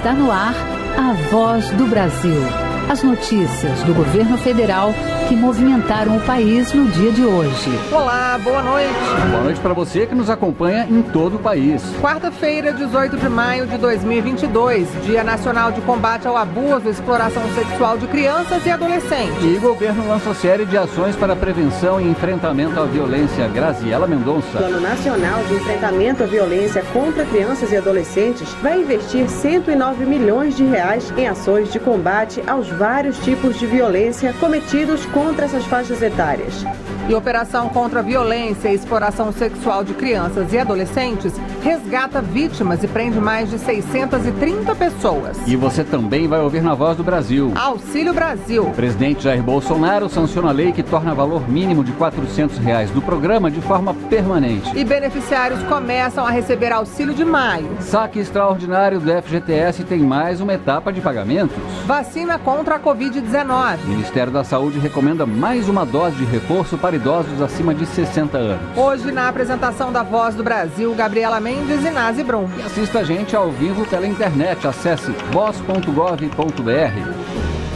Está no ar a Voz do Brasil. As notícias do governo federal que movimentaram o país no dia de hoje. Olá, boa noite. Boa noite para você que nos acompanha em todo o país. Quarta-feira, 18 de maio de 2022, Dia Nacional de Combate ao Abuso e Exploração Sexual de Crianças e Adolescentes. E o governo lança série de ações para prevenção e enfrentamento à violência. Graziela Mendonça. O Plano Nacional de Enfrentamento à Violência contra Crianças e Adolescentes vai investir 109 milhões de reais em ações de combate aos vários tipos de violência cometidos contra essas faixas etárias. E Operação contra a Violência e Exploração Sexual de Crianças e Adolescentes resgata vítimas e prende mais de 630 pessoas. E você também vai ouvir na Voz do Brasil. Auxílio Brasil. O presidente Jair Bolsonaro sanciona a lei que torna valor mínimo de R$ 400 do programa de forma permanente. E beneficiários começam a receber auxílio de maio. Saque extraordinário do FGTS tem mais uma etapa de pagamentos. Vacina contra a Covid-19. O Ministério da Saúde recomenda mais uma dose de reforço para idosos acima de 60 anos. Hoje, na apresentação da Voz do Brasil, Gabriela Mendes e Nazi Brum. E assista a gente ao vivo pela internet. Acesse voz.gov.br.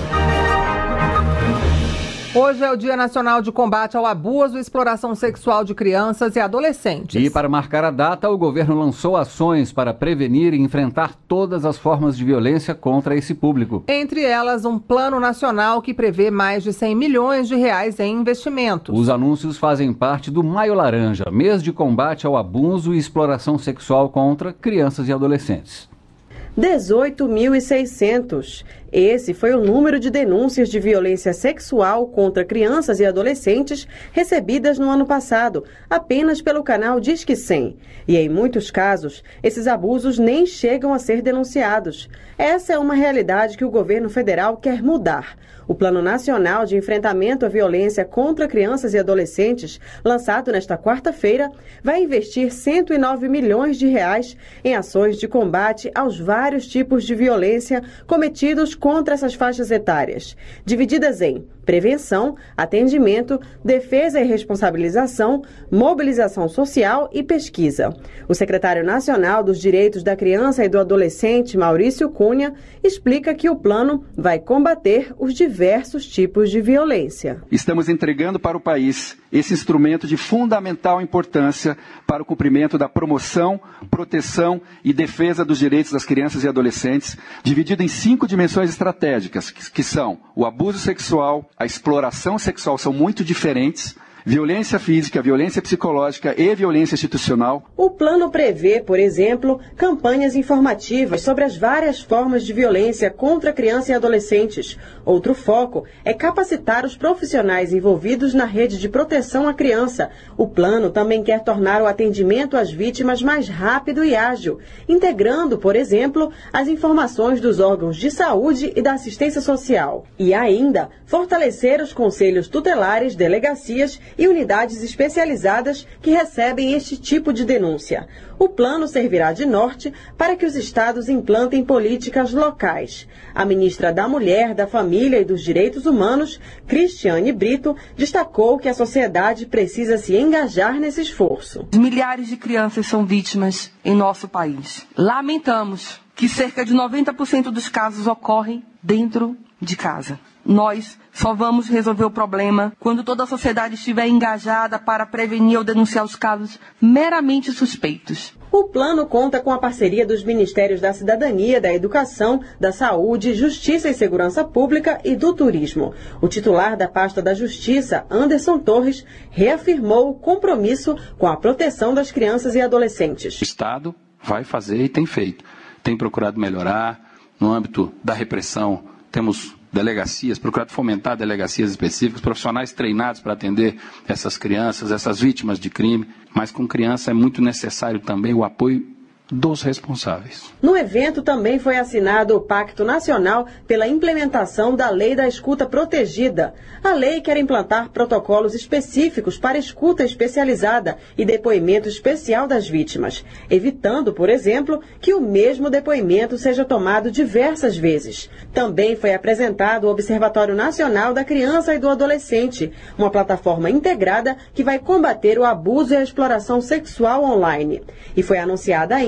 Hoje é o Dia Nacional de Combate ao Abuso e Exploração Sexual de Crianças e Adolescentes. E para marcar a data, o governo lançou ações para prevenir e enfrentar todas as formas de violência contra esse público. Entre elas, um plano nacional que prevê mais de 100 milhões de reais em investimentos. Os anúncios fazem parte do Maio Laranja, mês de combate ao abuso e exploração sexual contra crianças e adolescentes. 18.600. Esse foi o número de denúncias de violência sexual contra crianças e adolescentes recebidas no ano passado, apenas pelo canal Disque 100. E em muitos casos, esses abusos nem chegam a ser denunciados. Essa é uma realidade que o governo federal quer mudar. O Plano Nacional de Enfrentamento à Violência contra Crianças e Adolescentes, lançado nesta quarta-feira, vai investir 109 milhões de reais em ações de combate aos vários tipos de violência cometidos contra essas faixas etárias, divididas em prevenção, atendimento, defesa e responsabilização, mobilização social e pesquisa. O secretário nacional dos Direitos da Criança e do Adolescente, Maurício Cunha, explica que o plano vai combater os diversos tipos de violência. Estamos entregando para o país esse instrumento de fundamental importância para o cumprimento da promoção, proteção e defesa dos direitos das crianças e adolescentes, dividido em 5 dimensões estratégicas, que são o abuso sexual, a exploração sexual, são muito diferentes, violência física, violência psicológica e violência institucional. O plano prevê, por exemplo, campanhas informativas sobre as várias formas de violência contra crianças e adolescentes. Outro foco é capacitar os profissionais envolvidos na rede de proteção à criança. O plano também quer tornar o atendimento às vítimas mais rápido e ágil, integrando, por exemplo, as informações dos órgãos de saúde e da assistência social. E ainda, fortalecer os conselhos tutelares, delegacias e unidades especializadas que recebem este tipo de denúncia. O plano servirá de norte para que os estados implantem políticas locais. A ministra da Mulher, da Família e dos Direitos Humanos, Cristiane Brito, destacou que a sociedade precisa se engajar nesse esforço. Milhares de crianças são vítimas em nosso país. Lamentamos que cerca de 90% dos casos ocorrem dentro de casa. Nós só vamos resolver o problema quando toda a sociedade estiver engajada para prevenir ou denunciar os casos meramente suspeitos. O plano conta com a parceria dos Ministérios da Cidadania, da Educação, da Saúde, Justiça e Segurança Pública e do Turismo. O titular da pasta da Justiça, Anderson Torres, reafirmou o compromisso com a proteção das crianças e adolescentes. O Estado vai fazer e tem feito. Tem procurado melhorar no âmbito da repressão. Temos delegacias, procurado fomentar delegacias específicas, profissionais treinados para atender essas crianças, essas vítimas de crime, mas com criança é muito necessário também o apoio dos responsáveis. No evento também foi assinado o Pacto Nacional pela implementação da Lei da Escuta Protegida. A lei quer implantar protocolos específicos para escuta especializada e depoimento especial das vítimas, evitando, por exemplo, que o mesmo depoimento seja tomado diversas vezes. Também foi apresentado o Observatório Nacional da Criança e do Adolescente, uma plataforma integrada que vai combater o abuso e a exploração sexual online. E foi anunciada ainda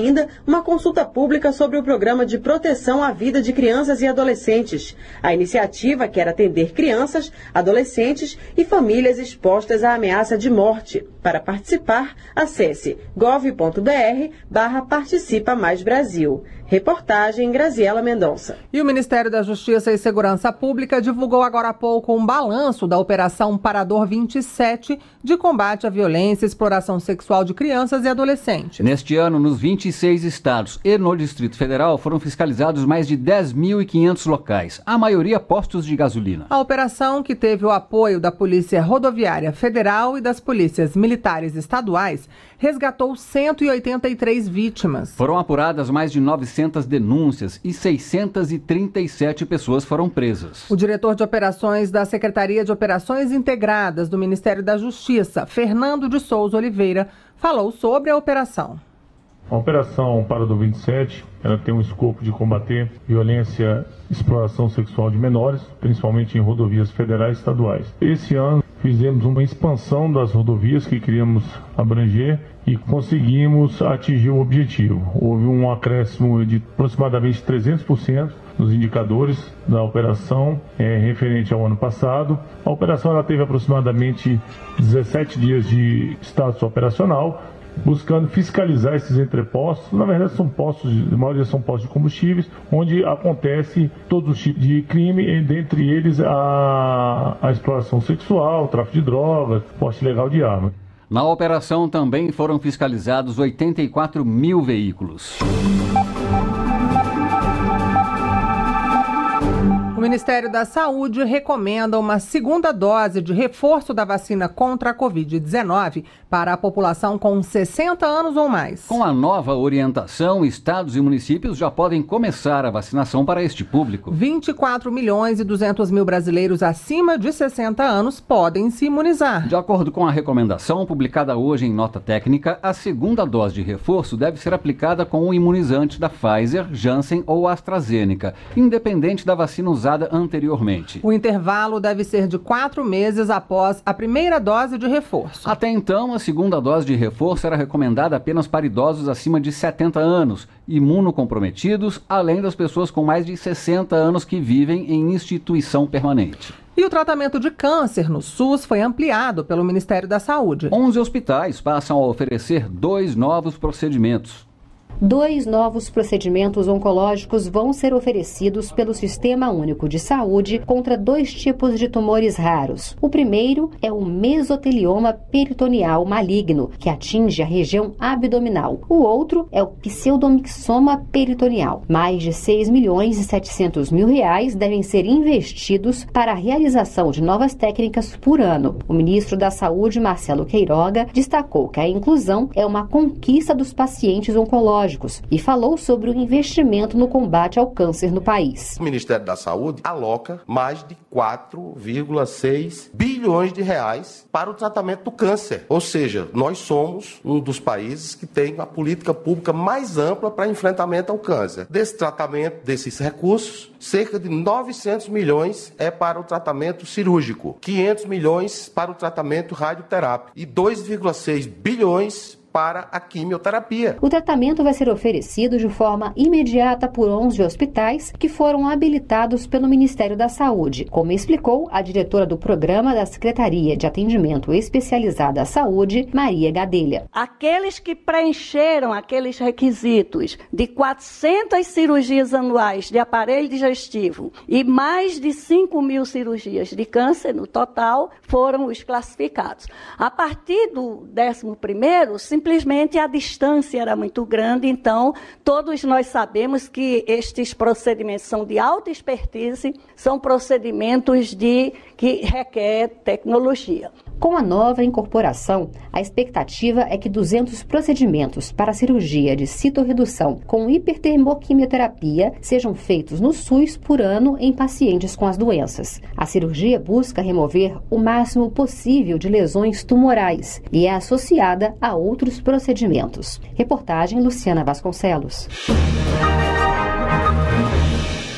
ainda uma consulta pública sobre o Programa de Proteção à Vida de Crianças e Adolescentes. A iniciativa quer atender crianças, adolescentes e famílias expostas à ameaça de morte. Para participar, acesse gov.br/Participa Mais Brasil. Reportagem Graziela Mendonça. E o Ministério da Justiça e Segurança Pública divulgou agora há pouco um balanço da Operação Parador 27 de combate à violência e exploração sexual de crianças e adolescentes. Neste ano, nos 26 estados e no Distrito Federal, foram fiscalizados mais de 10.500 locais, a maioria postos de gasolina. A operação, que teve o apoio da Polícia Rodoviária Federal e das polícias militares estaduais, resgatou 183 vítimas. Foram apuradas mais de 900 denúncias e 637 pessoas foram presas. O diretor de operações da Secretaria de Operações Integradas do Ministério da Justiça, Fernando de Souza Oliveira, falou sobre a operação. A Operação Parador 27, ela tem um escopo de combater violência e exploração sexual de menores, principalmente em rodovias federais e estaduais. Esse ano fizemos uma expansão das rodovias que queríamos abranger e conseguimos atingir o objetivo. Houve um acréscimo de aproximadamente 300% nos indicadores da operação referente ao ano passado. A operação ela teve aproximadamente 17 dias de status operacional, buscando fiscalizar esses entrepostos. Na verdade, a maioria são postos de combustíveis, onde acontece todos os tipos de crime, dentre eles a exploração sexual, tráfico de drogas, porte ilegal de arma. Na operação também foram fiscalizados 84 mil veículos. O Ministério da Saúde recomenda uma segunda dose de reforço da vacina contra a Covid-19 para a população com 60 anos ou mais. Com a nova orientação, estados e municípios já podem começar a vacinação para este público. 24.200.000 brasileiros acima de 60 anos podem se imunizar. De acordo com a recomendação publicada hoje em nota técnica, a segunda dose de reforço deve ser aplicada com o imunizante da Pfizer, Janssen ou AstraZeneca, independente da vacina usada anteriormente. O intervalo deve ser de 4 meses após a primeira dose de reforço. Até então, a segunda dose de reforço era recomendada apenas para idosos acima de 70 anos, imunocomprometidos, além das pessoas com mais de 60 anos que vivem em instituição permanente. E o tratamento de câncer no SUS foi ampliado pelo Ministério da Saúde. 11 hospitais passam a oferecer 2 novos procedimentos. 2 novos procedimentos oncológicos vão ser oferecidos pelo Sistema Único de Saúde contra 2 tipos de tumores raros. O primeiro é o mesotelioma peritoneal maligno, que atinge a região abdominal. O outro é o pseudomixoma peritoneal. Mais de 6.700.000 reais devem ser investidos para a realização de novas técnicas por ano. O ministro da Saúde, Marcelo Queiroga, destacou que a inclusão é uma conquista dos pacientes oncológicos e falou sobre o investimento no combate ao câncer no país. O Ministério da Saúde aloca mais de 4,6 bilhões de reais para o tratamento do câncer. Ou seja, nós somos um dos países que tem a política pública mais ampla para enfrentamento ao câncer. Desse tratamento, desses recursos, cerca de 900 milhões é para o tratamento cirúrgico, 500 milhões para o tratamento radioterápico e 2,6 bilhões para a quimioterapia. O tratamento vai ser oferecido de forma imediata por 11 hospitais que foram habilitados pelo Ministério da Saúde, como explicou a diretora do programa da Secretaria de Atendimento Especializado à Saúde, Maria Gadelha. Aqueles que preencheram aqueles requisitos de 400 cirurgias anuais de aparelho digestivo e mais de 5.000 cirurgias de câncer no total foram os classificados. A partir do 11º, simplesmente a distância era muito grande, então todos nós sabemos que estes procedimentos são de alta expertise, são procedimentos que requer tecnologia. Com a nova incorporação, a expectativa é que 200 procedimentos para cirurgia de citorredução com hipertermoquimioterapia sejam feitos no SUS por ano em pacientes com as doenças. A cirurgia busca remover o máximo possível de lesões tumorais e é associada a outros procedimentos. Reportagem Luciana Vasconcelos. A onda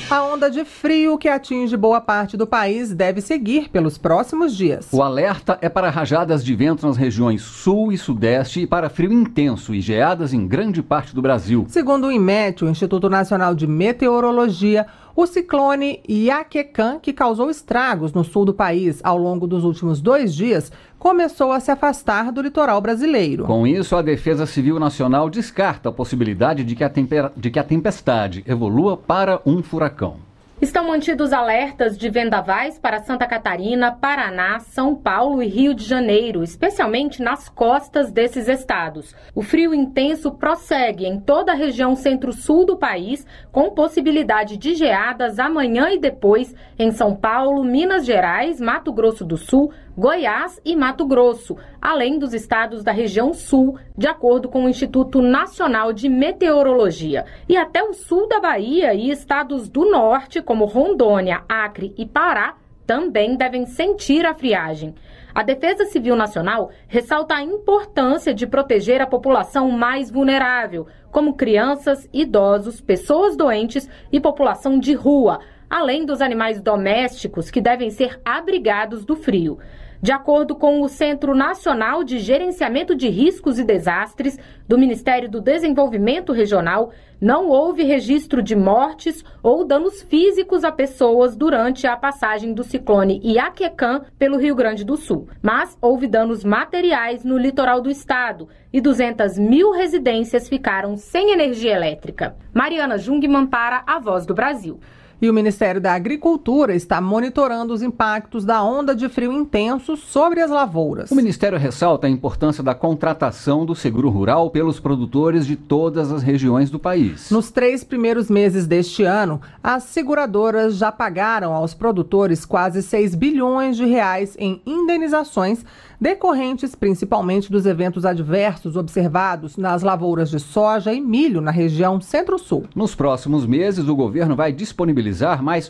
onda de frio que atinge boa parte do país deve seguir pelos próximos dias. O alerta é para rajadas de vento nas regiões sul e sudeste e para frio intenso e geadas em grande parte do Brasil. Segundo o IMET, o Instituto Nacional de Meteorologia, o ciclone Iaquecã, que causou estragos no sul do país ao longo dos últimos 2 dias, começou a se afastar do litoral brasileiro. Com isso, a Defesa Civil Nacional descarta a possibilidade de que a tempestade evolua para um furacão. Estão mantidos alertas de vendavais para Santa Catarina, Paraná, São Paulo e Rio de Janeiro, especialmente nas costas desses estados. O frio intenso prossegue em toda a região centro-sul do país, com possibilidade de geadas amanhã e depois em São Paulo, Minas Gerais, Mato Grosso do Sul, Goiás e Mato Grosso, além dos estados da região sul, de acordo com o Instituto Nacional de Meteorologia. E até o sul da Bahia e estados do norte, como Rondônia, Acre e Pará, também devem sentir a friagem. A Defesa Civil Nacional ressalta a importância de proteger a população mais vulnerável, como crianças, idosos, pessoas doentes e população de rua, além dos animais domésticos que devem ser abrigados do frio. De acordo com o Centro Nacional de Gerenciamento de Riscos e Desastres do Ministério do Desenvolvimento Regional, não houve registro de mortes ou danos físicos a pessoas durante a passagem do ciclone Iaquecã pelo Rio Grande do Sul. Mas houve danos materiais no litoral do estado e 200 mil residências ficaram sem energia elétrica. Mariana Jungmann para A Voz do Brasil. E o Ministério da Agricultura está monitorando os impactos da onda de frio intenso sobre as lavouras. O Ministério ressalta a importância da contratação do seguro rural pelos produtores de todas as regiões do país. Nos 3 primeiros meses deste ano, as seguradoras já pagaram aos produtores quase 6 bilhões de reais em indenizações decorrentes principalmente dos eventos adversos observados nas lavouras de soja e milho na região Centro-Sul. Nos próximos meses, o governo vai disponibilizar mais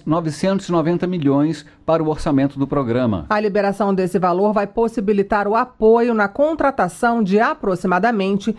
990 milhões para o orçamento do programa. A liberação desse valor vai possibilitar o apoio na contratação de aproximadamente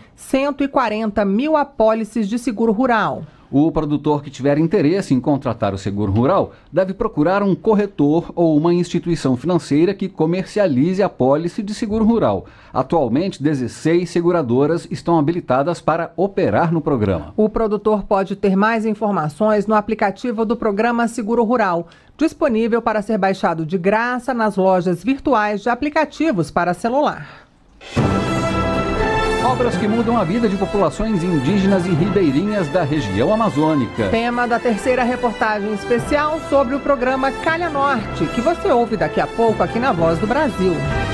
140 mil apólices de seguro rural. O produtor que tiver interesse em contratar o seguro rural deve procurar um corretor ou uma instituição financeira que comercialize a apólice de seguro rural. Atualmente, 16 seguradoras estão habilitadas para operar no programa. O produtor pode ter mais informações no aplicativo do programa Seguro Rural, disponível para ser baixado de graça nas lojas virtuais de aplicativos para celular. Obras que mudam a vida de populações indígenas e ribeirinhas da região amazônica. Tema da 3ª reportagem especial sobre o programa Calha Norte, que você ouve daqui a pouco aqui na Voz do Brasil.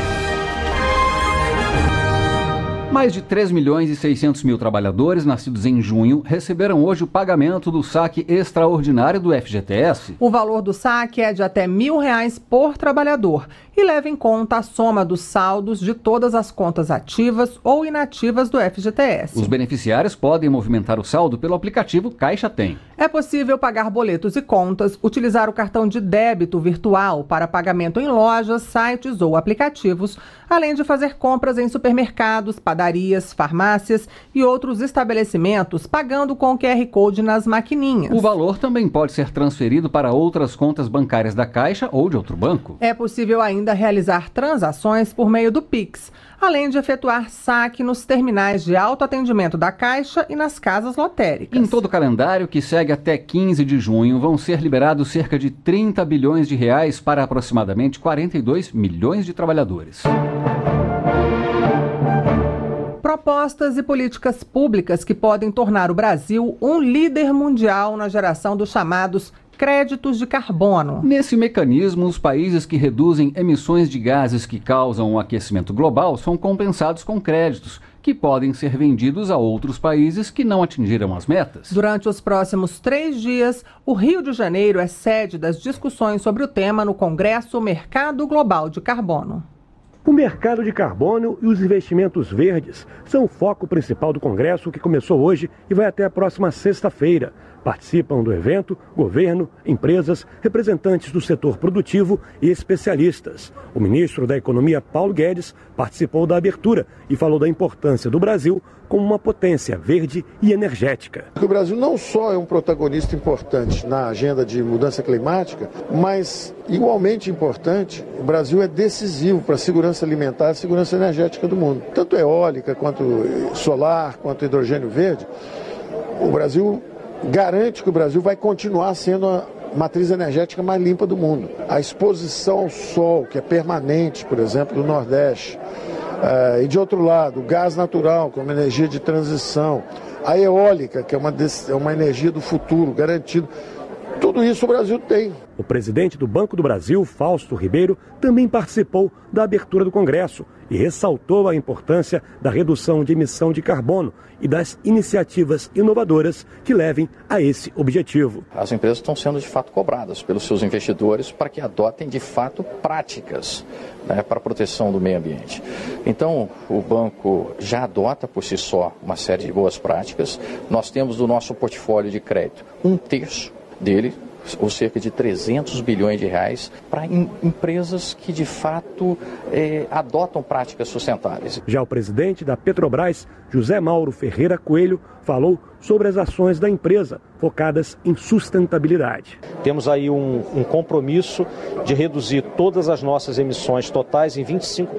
Mais de 3 milhões e 600 mil trabalhadores nascidos em junho receberam hoje o pagamento do saque extraordinário do FGTS. O valor do saque é de até R$1.000 por trabalhador e leva em conta a soma dos saldos de todas as contas ativas ou inativas do FGTS. Os beneficiários podem movimentar o saldo pelo aplicativo Caixa Tem. É possível pagar boletos e contas, utilizar o cartão de débito virtual para pagamento em lojas, sites ou aplicativos, além de fazer compras em supermercados, padarias, farmácias e outros estabelecimentos, pagando com QR Code nas maquininhas. O valor também pode ser transferido para outras contas bancárias da Caixa ou de outro banco. É possível ainda realizar transações por meio do Pix, além de efetuar saque nos terminais de autoatendimento da Caixa e nas casas lotéricas. Em todo o calendário, que segue até 15 de junho, vão ser liberados cerca de 30 bilhões de reais para aproximadamente 42 milhões de trabalhadores. Propostas e políticas públicas que podem tornar o Brasil um líder mundial na geração dos chamados créditos de carbono. Nesse mecanismo, os países que reduzem emissões de gases que causam o aquecimento global são compensados com créditos, que podem ser vendidos a outros países que não atingiram as metas. Durante os próximos 3 dias, o Rio de Janeiro é sede das discussões sobre o tema no Congresso Mercado Global de Carbono. O mercado de carbono e os investimentos verdes são o foco principal do Congresso, que começou hoje e vai até a próxima sexta-feira. Participam do evento governo, empresas, representantes do setor produtivo e especialistas. O ministro da Economia, Paulo Guedes, participou da abertura e falou da importância do Brasil como uma potência verde e energética. O Brasil não só é um protagonista importante na agenda de mudança climática, mas igualmente importante, o Brasil é decisivo para a segurança alimentar e segurança energética do mundo. Tanto eólica, quanto solar, quanto hidrogênio verde. O Brasil garante que o Brasil vai continuar sendo a matriz energética mais limpa do mundo. A exposição ao sol, que é permanente, por exemplo, do Nordeste, e de outro lado, o gás natural, como energia de transição, a eólica, que é uma energia do futuro, garantido. Tudo isso o Brasil tem. O presidente do Banco do Brasil, Fausto Ribeiro, também participou da abertura do Congresso e ressaltou a importância da redução de emissão de carbono e das iniciativas inovadoras que levem a esse objetivo. As empresas estão sendo de fato cobradas pelos seus investidores para que adotem de fato práticas, né, para a proteção do meio ambiente. Então, o banco já adota por si só uma série de boas práticas. Nós temos do nosso portfólio de crédito 1/3 dele, ou cerca de 300 bilhões de reais, para empresas que de fato adotam práticas sustentáveis. Já o presidente da Petrobras, José Mauro Ferreira Coelho, falou sobre as ações da empresa focadas em sustentabilidade. Temos aí um compromisso de reduzir todas as nossas emissões totais em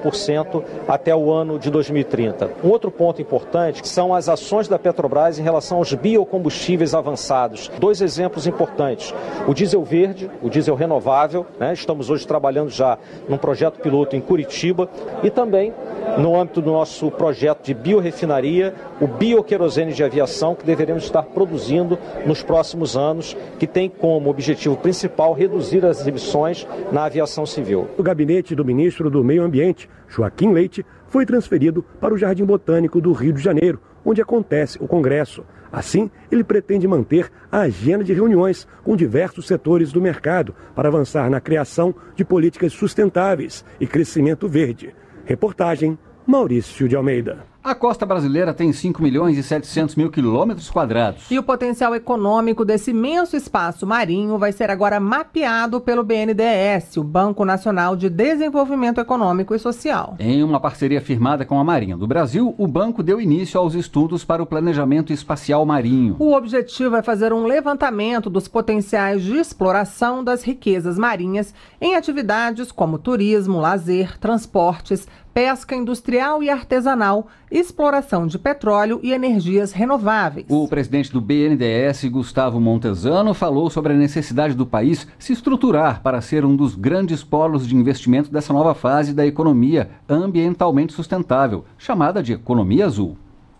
25% até o ano de 2030. Um outro ponto importante são as ações da Petrobras em relação aos biocombustíveis avançados. 2 exemplos importantes. O diesel verde, o diesel renovável, né? Estamos hoje trabalhando já num projeto piloto em Curitiba e também no âmbito do nosso projeto de biorefinaria, o bioquerosene de aviação, que deveremos estar produzindo nos próximos anos, que tem como objetivo principal reduzir as emissões na aviação civil. O gabinete do ministro do Meio Ambiente, Joaquim Leite, foi transferido para o Jardim Botânico do Rio de Janeiro, onde acontece o Congresso. Assim, ele pretende manter a agenda de reuniões com diversos setores do mercado para avançar na criação de políticas sustentáveis e crescimento verde. Reportagem Maurício de Almeida. A costa brasileira tem 5.700.000 quilômetros quadrados. E o potencial econômico desse imenso espaço marinho vai ser agora mapeado pelo BNDES, o Banco Nacional de Desenvolvimento Econômico e Social. Em uma parceria firmada com a Marinha do Brasil, o banco deu início aos estudos para o planejamento espacial marinho. O objetivo é fazer um levantamento dos potenciais de exploração das riquezas marinhas em atividades como turismo, lazer, transportes, pesca industrial e artesanal, exploração de petróleo e energias renováveis. O presidente do BNDES, Gustavo Montesano, falou sobre a necessidade do país se estruturar para ser um dos grandes polos de investimento dessa nova fase da economia ambientalmente sustentável, chamada de economia azul.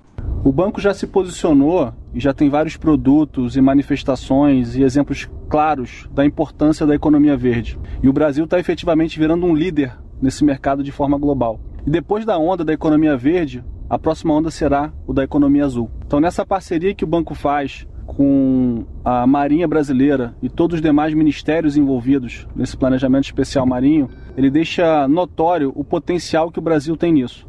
O banco já se posicionou e já tem vários produtos e manifestações e exemplos claros da importância da economia verde. E o Brasil está efetivamente virando um líder nesse mercado de forma global. E depois da onda da economia verde, a próxima onda será o da economia azul. Então, nessa parceria que o banco faz com a Marinha Brasileira e todos os demais ministérios envolvidos nesse planejamento especial marinho, ele deixa notório o potencial que o Brasil tem nisso.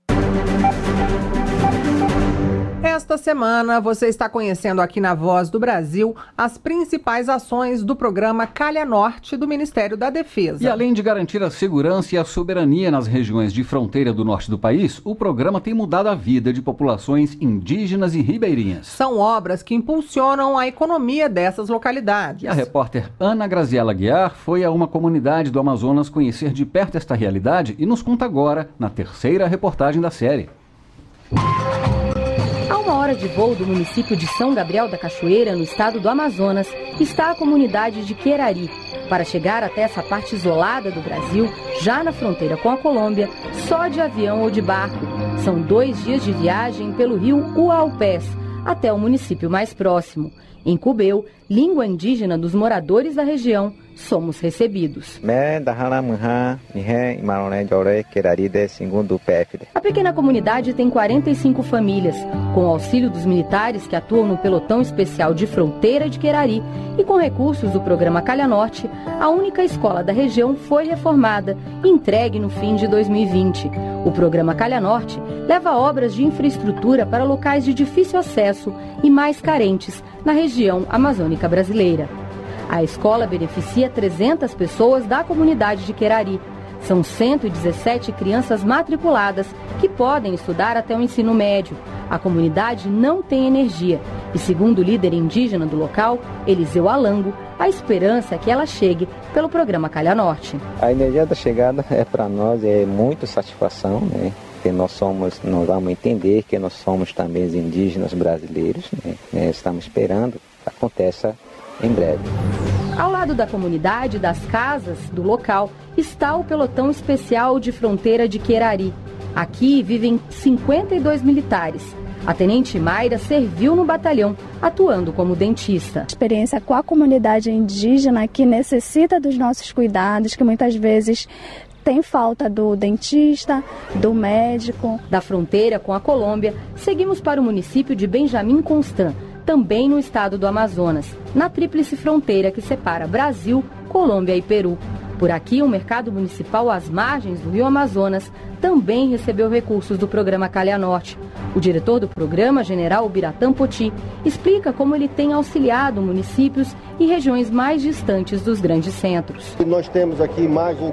Esta semana você está conhecendo aqui na Voz do Brasil as principais ações do programa Calha Norte do Ministério da Defesa. E além de garantir a segurança e a soberania nas regiões de fronteira do norte do país, o programa tem mudado a vida de populações indígenas e ribeirinhas. São obras que impulsionam a economia dessas localidades. E a repórter Ana Graziela Guiar foi a uma comunidade do Amazonas conhecer de perto esta realidade e nos conta agora na terceira reportagem da série. Hora de voo do município de São Gabriel da Cachoeira, no estado do Amazonas, está a comunidade de Querari. Para chegar até essa parte isolada do Brasil, já na fronteira com a Colômbia, só de avião ou de barco. São 2 dias de viagem pelo rio Uaupés, até o município mais próximo. Em Cubeu, língua indígena dos moradores da região, somos recebidos. A pequena comunidade tem 45 famílias. Com o auxílio dos militares que atuam no pelotão especial de fronteira de Querari e com recursos do programa Calha Norte, a única escola da região foi reformada e entregue no fim de 2020. O programa Calha Norte leva obras de infraestrutura para locais de difícil acesso e mais carentes na região amazônica brasileira. A escola beneficia 300 pessoas da comunidade de Querari. São 117 crianças matriculadas que podem estudar até o ensino médio. A comunidade não tem energia e, segundo o líder indígena do local, Eliseu Alango, a esperança é que ela chegue pelo programa Calha Norte. A energia da chegada para nós é muita satisfação, né? Porque nós vamos entender que nós somos também indígenas brasileiros, né? Estamos esperando que aconteça em breve. Ao lado da comunidade e das casas do local está o pelotão especial de fronteira de Querari. Aqui vivem 52 militares. A tenente Mayra serviu no batalhão, atuando como dentista. Experiência com a comunidade indígena que necessita dos nossos cuidados, que muitas vezes tem falta do dentista, do médico. Da fronteira com a Colômbia, seguimos para o município de Benjamin Constant, também no estado do Amazonas, na tríplice fronteira que separa Brasil, Colômbia e Peru. Por aqui, o mercado municipal às margens do Rio Amazonas também recebeu recursos do programa Calha Norte. O diretor do programa, General Biratã Poti, explica como ele tem auxiliado municípios e regiões mais distantes dos grandes centros. Nós temos aqui imagens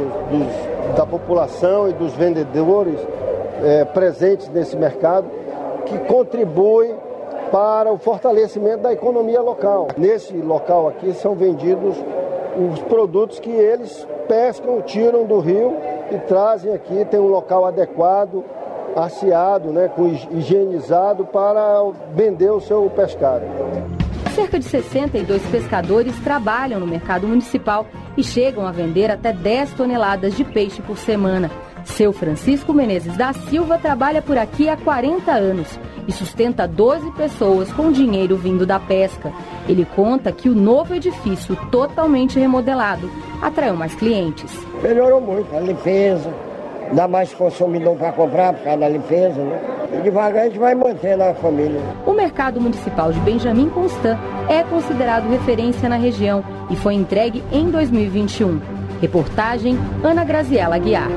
da população e dos vendedores presentes nesse mercado que contribuem para o fortalecimento da economia local. Nesse local aqui são vendidos os produtos que eles pescam, tiram do rio e trazem aqui. Tem um local adequado, asseado, né, higienizado para vender o seu pescado. Cerca de 62 pescadores trabalham no mercado municipal e chegam a vender até 10 toneladas de peixe por semana. Seu Francisco Menezes da Silva trabalha por aqui há 40 anos e sustenta 12 pessoas com dinheiro vindo da pesca. Ele conta que o novo edifício, totalmente remodelado, atraiu mais clientes. Melhorou muito a limpeza, dá mais consumidor para comprar por causa da limpeza, né? E devagar a gente vai mantendo a família. O mercado municipal de Benjamin Constant é considerado referência na região e foi entregue em 2021. Reportagem Ana Graziela Aguiar.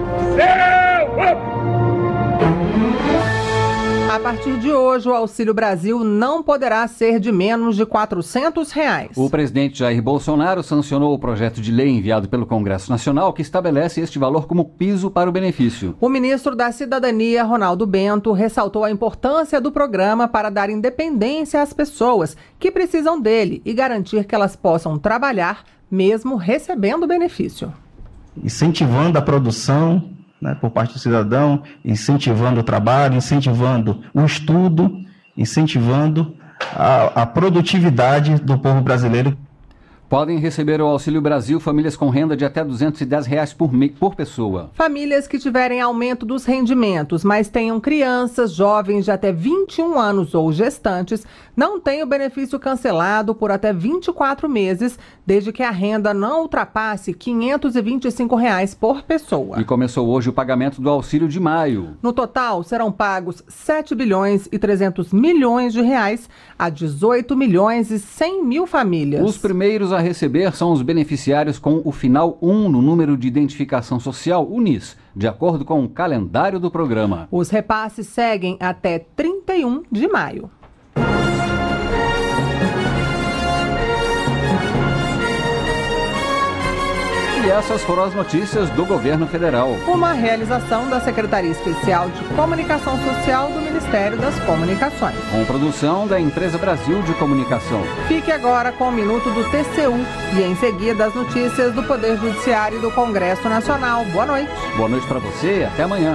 A partir de hoje, o Auxílio Brasil não poderá ser de menos de R$ 400. O presidente Jair Bolsonaro sancionou o projeto de lei enviado pelo Congresso Nacional que estabelece este valor como piso para o benefício. O ministro da Cidadania, Ronaldo Bento, ressaltou a importância do programa para dar independência às pessoas que precisam dele e garantir que elas possam trabalhar mesmo recebendo o benefício. Incentivando a produção, né, por parte do cidadão, incentivando o trabalho, incentivando o estudo, incentivando a produtividade do povo brasileiro. Podem receber o Auxílio Brasil famílias com renda de até R$ 210 por pessoa. Famílias que tiverem aumento dos rendimentos, mas tenham crianças, jovens de até 21 anos ou gestantes, não têm o benefício cancelado por até 24 meses, desde que a renda não ultrapasse R$ 525 por pessoa. E começou hoje o pagamento do Auxílio de Maio. No total, serão pagos R$ 7 bilhões e 300 milhões de reais a 18 milhões e 100 mil famílias. Os primeiros a receber são os beneficiários com o final 1 no número de identificação social, UNIS, de acordo com o calendário do programa. Os repasses seguem até 31 de maio. E essas foram as notícias do Governo Federal. Uma realização da Secretaria Especial de Comunicação Social do Ministério das Comunicações. Com produção da Empresa Brasil de Comunicação. Fique agora com o Minuto do TCU e em seguida as notícias do Poder Judiciário e do Congresso Nacional. Boa noite. Boa noite para você e até amanhã.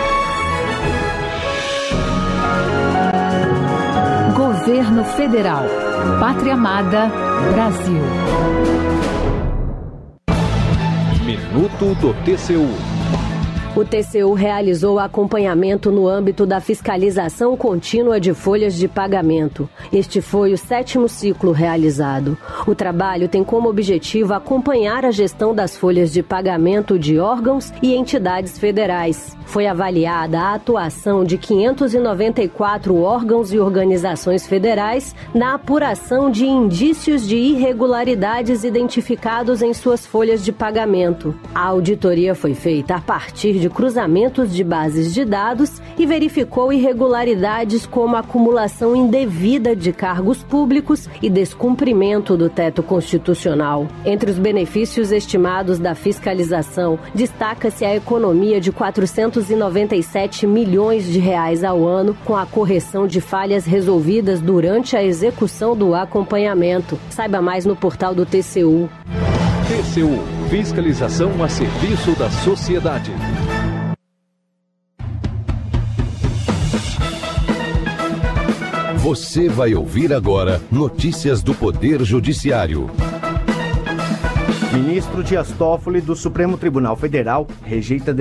Governo Federal. Pátria Amada, Brasil. Minuto do TCU. O TCU realizou acompanhamento no âmbito da fiscalização contínua de folhas de pagamento. Este foi o 7º ciclo realizado. O trabalho tem como objetivo acompanhar a gestão das folhas de pagamento de órgãos e entidades federais. Foi avaliada a atuação de 594 órgãos e organizações federais na apuração de indícios de irregularidades identificados em suas folhas de pagamento. A auditoria foi feita a partir de cruzamentos de bases de dados e verificou irregularidades como acumulação indevida de cargos públicos e descumprimento do teto constitucional. Entre os benefícios estimados da fiscalização, destaca-se a economia de 497 milhões de reais ao ano com a correção de falhas resolvidas durante a execução do acompanhamento. Saiba mais no portal do TCU. TCU, fiscalização a serviço da sociedade. Você vai ouvir agora notícias do Poder Judiciário. Ministro Dias Toffoli do Supremo Tribunal Federal rejeita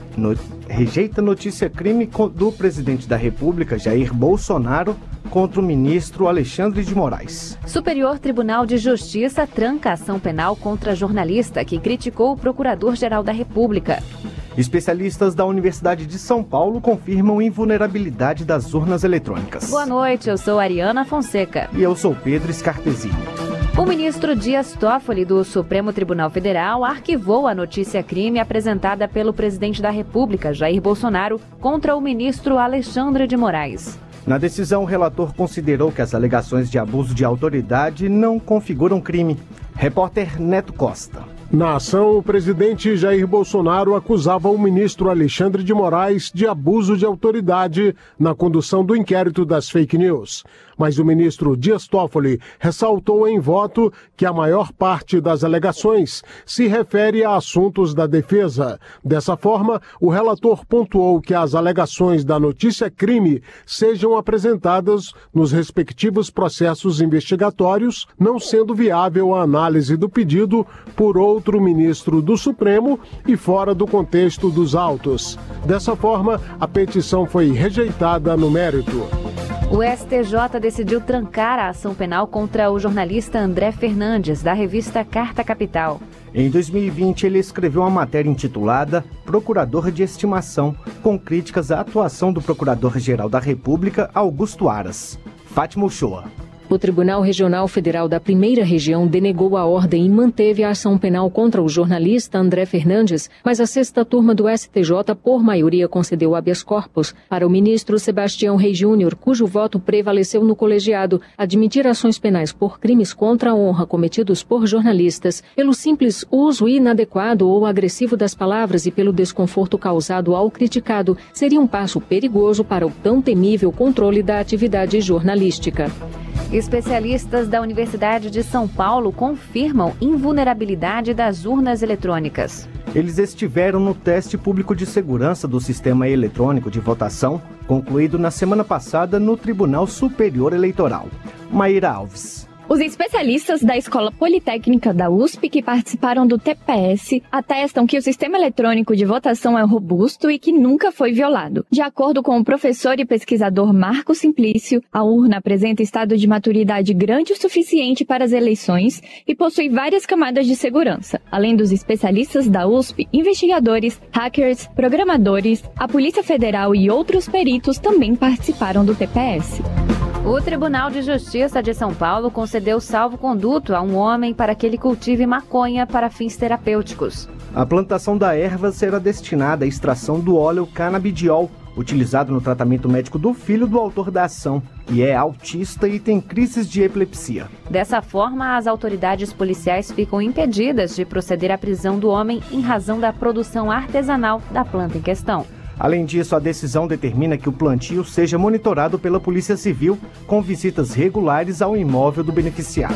notícia-crime do presidente da República, Jair Bolsonaro, contra o ministro Alexandre de Moraes. Superior Tribunal de Justiça tranca ação penal contra jornalista que criticou o Procurador-Geral da República. Especialistas da Universidade de São Paulo confirmam invulnerabilidade das urnas eletrônicas. Boa noite, eu sou Ariana Fonseca. E eu sou Pedro Scarpezini. O ministro Dias Toffoli do Supremo Tribunal Federal arquivou a notícia-crime apresentada pelo presidente da República, Jair Bolsonaro, contra o ministro Alexandre de Moraes. Na decisão, o relator considerou que as alegações de abuso de autoridade não configuram crime. Repórter Neto Costa. Na ação, o presidente Jair Bolsonaro acusava o ministro Alexandre de Moraes de abuso de autoridade na condução do inquérito das fake news. Mas o ministro Dias Toffoli ressaltou em voto que a maior parte das alegações se refere a assuntos da defesa. Dessa forma, o relator pontuou que as alegações da notícia-crime sejam apresentadas nos respectivos processos investigatórios, não sendo viável a análise do pedido por outro ministro do Supremo e fora do contexto dos autos. Dessa forma, a petição foi rejeitada no mérito. O STJ decidiu trancar a ação penal contra o jornalista André Fernandes, da revista Carta Capital. Em 2020, ele escreveu uma matéria intitulada Procurador de Estimação, com críticas à atuação do Procurador-Geral da República, Augusto Aras. Fátima Uchoa. O Tribunal Regional Federal da Primeira Região denegou a ordem e manteve a ação penal contra o jornalista André Fernandes, mas a 6ª turma do STJ, por maioria, concedeu habeas corpus para o ministro Sebastião Reis Júnior, cujo voto prevaleceu no colegiado, admitir ações penais por crimes contra a honra cometidos por jornalistas, pelo simples uso inadequado ou agressivo das palavras e pelo desconforto causado ao criticado, seria um passo perigoso para o tão temível controle da atividade jornalística. Especialistas da Universidade de São Paulo confirmam invulnerabilidade das urnas eletrônicas. Eles estiveram no teste público de segurança do sistema eletrônico de votação, concluído na semana passada no Tribunal Superior Eleitoral. Maíra Alves. Os especialistas da Escola Politécnica da USP que participaram do TPS atestam que o sistema eletrônico de votação é robusto e que nunca foi violado. De acordo com o professor e pesquisador Marco Simplício, a urna apresenta estado de maturidade grande o suficiente para as eleições e possui várias camadas de segurança. Além dos especialistas da USP, investigadores, hackers, programadores, a Polícia Federal e outros peritos também participaram do TPS. O Tribunal de Justiça de São Paulo concedeu salvo-conduto a um homem para que ele cultive maconha para fins terapêuticos. A plantação da erva será destinada à extração do óleo canabidiol, utilizado no tratamento médico do filho do autor da ação, que é autista e tem crises de epilepsia. Dessa forma, as autoridades policiais ficam impedidas de proceder à prisão do homem em razão da produção artesanal da planta em questão. Além disso, a decisão determina que o plantio seja monitorado pela Polícia Civil, com visitas regulares ao imóvel do beneficiário.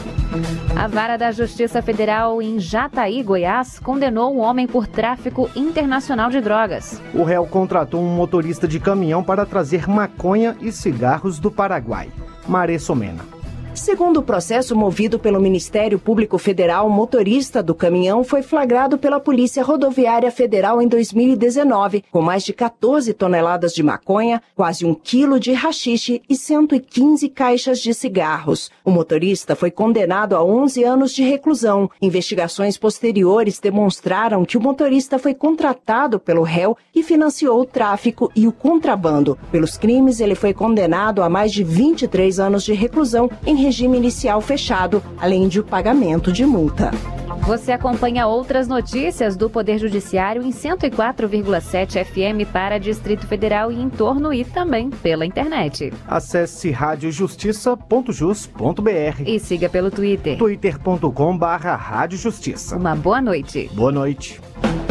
A Vara da Justiça Federal em Jataí, Goiás, condenou um homem por tráfico internacional de drogas. O réu contratou um motorista de caminhão para trazer maconha e cigarros do Paraguai. Maré Somena. Segundo o processo movido pelo Ministério Público Federal, o motorista do caminhão foi flagrado pela Polícia Rodoviária Federal em 2019, com mais de 14 toneladas de maconha, quase 1 quilo de haxixe e 115 caixas de cigarros. O motorista foi condenado a 11 anos de reclusão. Investigações posteriores demonstraram que o motorista foi contratado pelo réu e financiou o tráfico e o contrabando. Pelos crimes, ele foi condenado a mais de 23 anos de reclusão em regime inicial fechado, além de o pagamento de multa. Você acompanha outras notícias do Poder Judiciário em 104,7 FM para Distrito Federal e entorno e também pela internet. Acesse radiojustiça.jus.br e siga pelo Twitter. twitter.com/radiojustiça. Uma boa noite. Boa noite.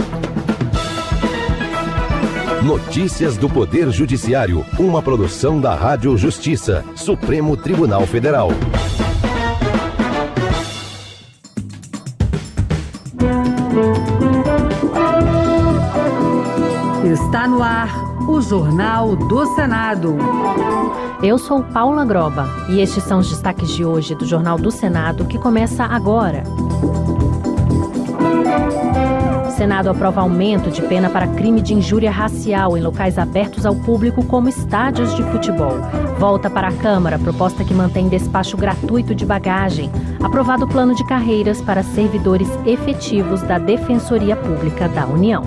Notícias do Poder Judiciário, uma produção da Rádio Justiça, Supremo Tribunal Federal. Está no ar o Jornal do Senado. Eu sou Paula Groba e estes são os destaques de hoje do Jornal do Senado, que começa agora. O Senado aprova aumento de pena para crime de injúria racial em locais abertos ao público, como estádios de futebol. Volta para a Câmara proposta que mantém despacho gratuito de bagagem. Aprovado o plano de carreiras para servidores efetivos da Defensoria Pública da União.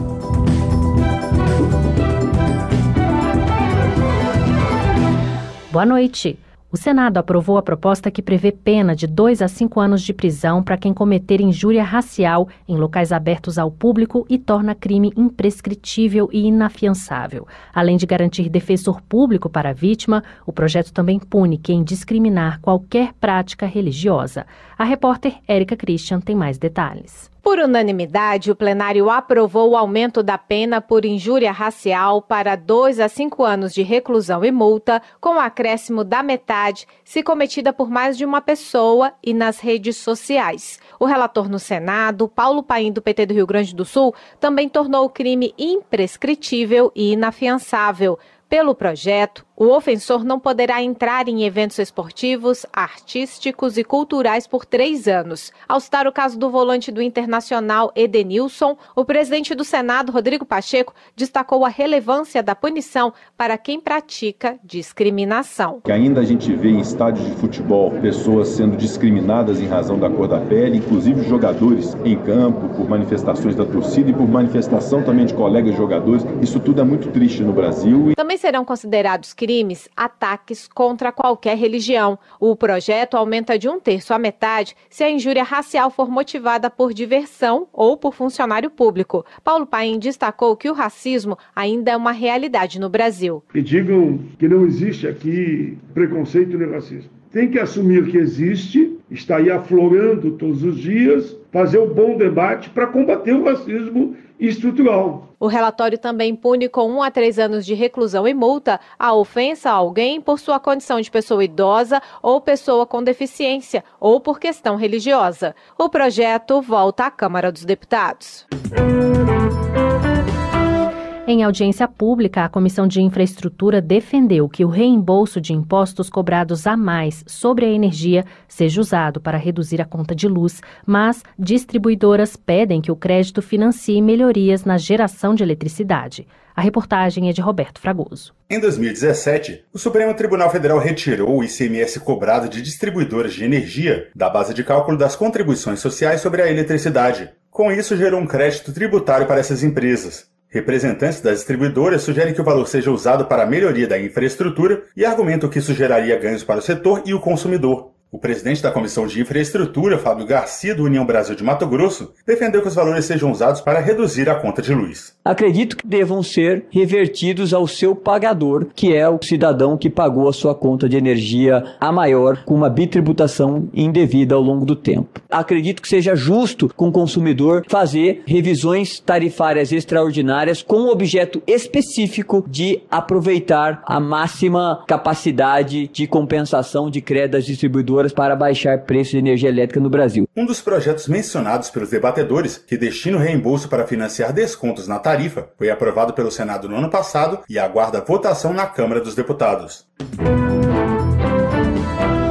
Boa noite. O Senado aprovou a proposta que prevê pena de 2 a 5 anos de prisão para quem cometer injúria racial em locais abertos ao público e torna crime imprescritível e inafiançável. Além de garantir defensor público para a vítima, o projeto também pune quem discriminar qualquer prática religiosa. A repórter Érica Christian tem mais detalhes. Por unanimidade, o plenário aprovou o aumento da pena por injúria racial para 2 a 5 anos de reclusão e multa, com o acréscimo da metade, se cometida por mais de uma pessoa e nas redes sociais. O relator no Senado, Paulo Paim, do PT do Rio Grande do Sul, também tornou o crime imprescritível e inafiançável. Pelo projeto, o ofensor não poderá entrar em eventos esportivos, artísticos e culturais por 3 anos. Ao citar o caso do volante do Internacional Edenilson, o presidente do Senado, Rodrigo Pacheco, destacou a relevância da punição para quem pratica discriminação. Que ainda a gente vê em estádios de futebol pessoas sendo discriminadas em razão da cor da pele, inclusive jogadores em campo, por manifestações da torcida e por manifestação também de colegas jogadores. Isso tudo é muito triste no Brasil. Também serão considerados crimes ataques contra qualquer religião. O projeto aumenta de 1/3 à metade se a injúria racial for motivada por diversão ou por funcionário público. Paulo Paim destacou que o racismo ainda é uma realidade no Brasil. E digam que não existe aqui preconceito nem racismo. Tem que assumir que existe, está aí aflorando todos os dias, fazer um bom debate para combater o racismo estrutural. O relatório também pune com 1 a 3 anos de reclusão e multa a ofensa a alguém por sua condição de pessoa idosa ou pessoa com deficiência ou por questão religiosa. O projeto volta à Câmara dos Deputados. Em audiência pública, a Comissão de Infraestrutura defendeu que o reembolso de impostos cobrados a mais sobre a energia seja usado para reduzir a conta de luz, mas distribuidoras pedem que o crédito financie melhorias na geração de eletricidade. A reportagem é de Roberto Fragoso. Em 2017, o Supremo Tribunal Federal retirou o ICMS cobrado de distribuidoras de energia da base de cálculo das contribuições sociais sobre a eletricidade. Com isso, gerou um crédito tributário para essas empresas. Representantes das distribuidoras sugerem que o valor seja usado para a melhoria da infraestrutura e argumentam que isso geraria ganhos para o setor e o consumidor. O presidente da Comissão de Infraestrutura, Fábio Garcia, do União Brasil de Mato Grosso, defendeu que os valores sejam usados para reduzir a conta de luz. Acredito que devam ser revertidos ao seu pagador, que é o cidadão que pagou a sua conta de energia a maior com uma bitributação indevida ao longo do tempo. Acredito que seja justo com o consumidor fazer revisões tarifárias extraordinárias com o objeto específico de aproveitar a máxima capacidade de compensação de crédito das distribuidoras para baixar preço de energia elétrica no Brasil. Um dos projetos mencionados pelos debatedores, que destina o reembolso para financiar descontos na tarifa, foi aprovado pelo Senado no ano passado e aguarda votação na Câmara dos Deputados.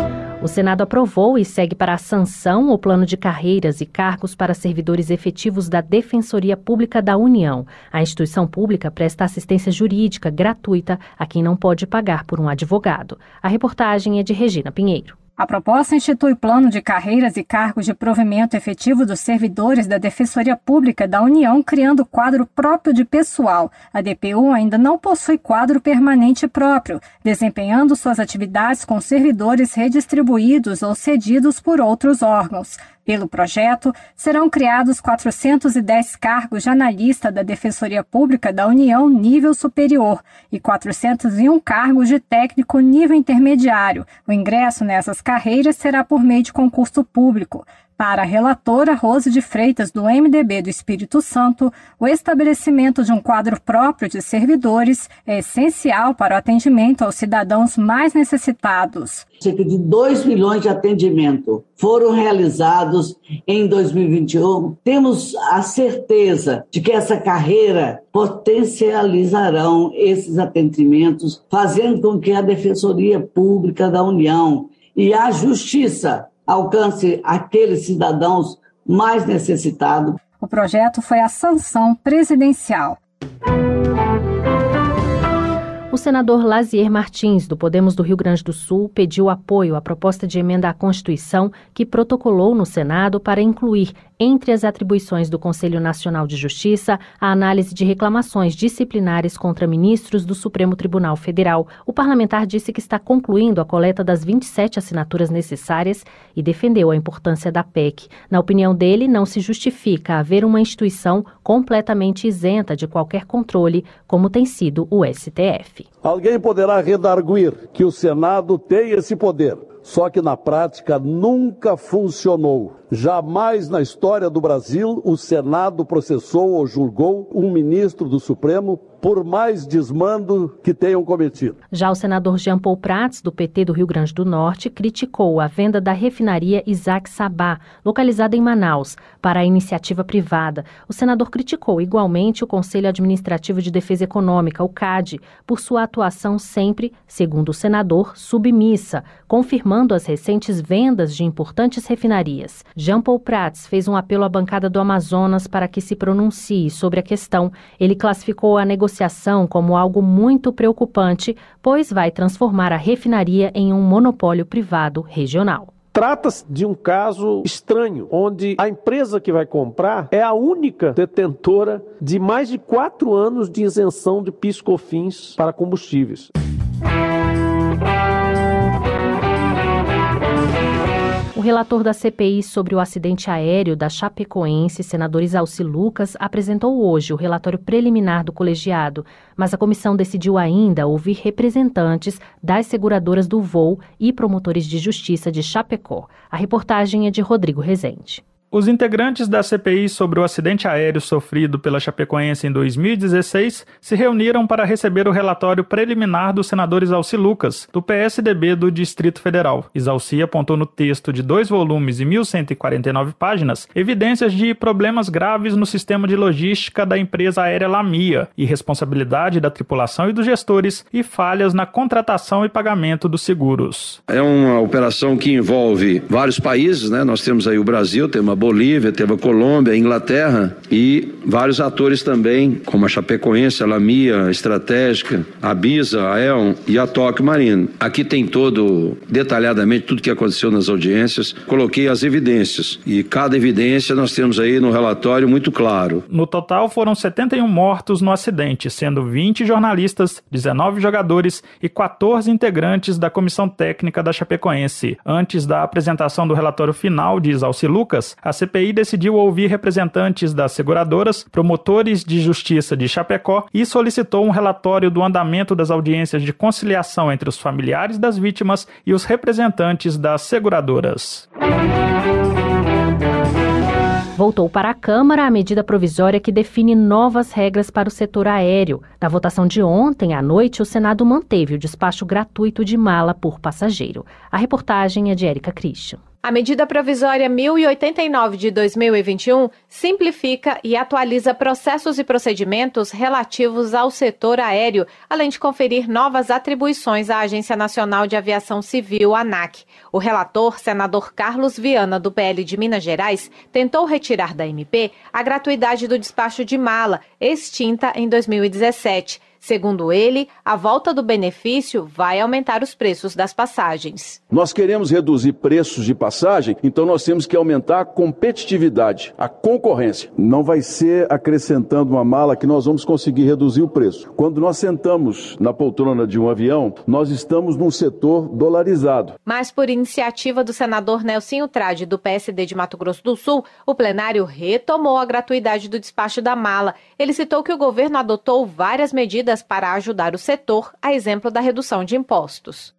O Senado aprovou e segue para a sanção o plano de carreiras e cargos para servidores efetivos da Defensoria Pública da União. A instituição pública presta assistência jurídica gratuita a quem não pode pagar por um advogado. A reportagem é de Regina Pinheiro. A proposta institui plano de carreiras e cargos de provimento efetivo dos servidores da Defensoria Pública da União, criando quadro próprio de pessoal. A DPU ainda não possui quadro permanente próprio, desempenhando suas atividades com servidores redistribuídos ou cedidos por outros órgãos. Pelo projeto, serão criados 410 cargos de analista da Defensoria Pública da União nível superior e 401 cargos de técnico nível intermediário. O ingresso nessas carreiras será por meio de concurso público. Para a relatora Rose de Freitas, do MDB do Espírito Santo, o estabelecimento de um quadro próprio de servidores é essencial para o atendimento aos cidadãos mais necessitados. Cerca de 2 milhões de atendimento foram realizados em 2021. Temos a certeza de que essa carreira potencializarão esses atendimentos, fazendo com que a Defensoria Pública da União e a Justiça alcance aqueles cidadãos mais necessitados. O projeto foi a sanção presidencial. O senador Lazier Martins, do Podemos do Rio Grande do Sul, pediu apoio à proposta de emenda à Constituição que protocolou no Senado para incluir, entre as atribuições do Conselho Nacional de Justiça, a análise de reclamações disciplinares contra ministros do Supremo Tribunal Federal. O parlamentar disse que está concluindo a coleta das 27 assinaturas necessárias e defendeu a importância da PEC. Na opinião dele, não se justifica haver uma instituição completamente isenta de qualquer controle, como tem sido o STF. Alguém poderá redarguir que o Senado tem esse poder, só que na prática nunca funcionou. Jamais na história do Brasil o Senado processou ou julgou um ministro do Supremo por mais desmando que tenham cometido. Já o senador Jean Paul Prats, do PT do Rio Grande do Norte, criticou a venda da refinaria Isaac Sabá, localizada em Manaus, para a iniciativa privada. O senador criticou igualmente o Conselho Administrativo de Defesa Econômica, o CAD, por sua atuação sempre, segundo o senador, submissa, confirmando as recentes vendas de importantes refinarias. Jean Paul Prats fez um apelo à bancada do Amazonas para que se pronuncie sobre a questão. Ele classificou a negociação como algo muito preocupante, pois vai transformar a refinaria em um monopólio privado regional. Trata-se de um caso estranho, onde a empresa que vai comprar é a única detentora de mais de 4 anos de isenção de PIS/COFINS para combustíveis. O relator da CPI sobre o acidente aéreo da Chapecoense, senador Isalci Lucas, apresentou hoje o relatório preliminar do colegiado, mas a comissão decidiu ainda ouvir representantes das seguradoras do voo e promotores de justiça de Chapecó. A reportagem é de Rodrigo Rezende. Os integrantes da CPI sobre o acidente aéreo sofrido pela Chapecoense em 2016 se reuniram para receber o relatório preliminar do senador Isalci Lucas, do PSDB do Distrito Federal. Isalci apontou no texto de 2 volumes e 1.149 páginas evidências de problemas graves no sistema de logística da empresa aérea Lamia, irresponsabilidade da tripulação e dos gestores e falhas na contratação e pagamento dos seguros. É uma operação que envolve vários países, né? Nós temos aí o Brasil, temos a Bolívia, teve a Colômbia, a Inglaterra e vários atores também, como a Chapecoense, a Lamia, a Estratégica, a Bisa, a Elm e a Tóquio Marine. Aqui tem todo, detalhadamente, tudo que aconteceu nas audiências. Coloquei as evidências e cada evidência nós temos aí no relatório muito claro. No total foram 71 mortos no acidente, sendo 20 jornalistas, 19 jogadores e 14 integrantes da comissão técnica da Chapecoense. Antes da apresentação do relatório final de Isalci Lucas, a CPI decidiu ouvir representantes das seguradoras, promotores de justiça de Chapecó e solicitou um relatório do andamento das audiências de conciliação entre os familiares das vítimas e os representantes das seguradoras. Voltou para a Câmara a medida provisória que define novas regras para o setor aéreo. Na votação de ontem à noite, o Senado manteve o despacho gratuito de mala por passageiro. A reportagem é de Érica Christian. A medida provisória 1089 de 2021 simplifica e atualiza processos e procedimentos relativos ao setor aéreo, além de conferir novas atribuições à Agência Nacional de Aviação Civil, ANAC. O relator, senador Carlos Viana, do PL de Minas Gerais, tentou retirar da MP a gratuidade do despacho de mala, extinta em 2017. Segundo ele, a volta do benefício vai aumentar os preços das passagens. Nós queremos reduzir preços de passagem, então nós temos que aumentar a competitividade, a concorrência. Não vai ser acrescentando uma mala que nós vamos conseguir reduzir o preço. Quando nós sentamos na poltrona de um avião, nós estamos num setor dolarizado. Mas por iniciativa do senador Nelsinho Trade, do PSD de Mato Grosso do Sul, o plenário retomou a gratuidade do despacho da mala. Ele citou que o governo adotou várias medidas para ajudar o setor, a exemplo da redução de impostos.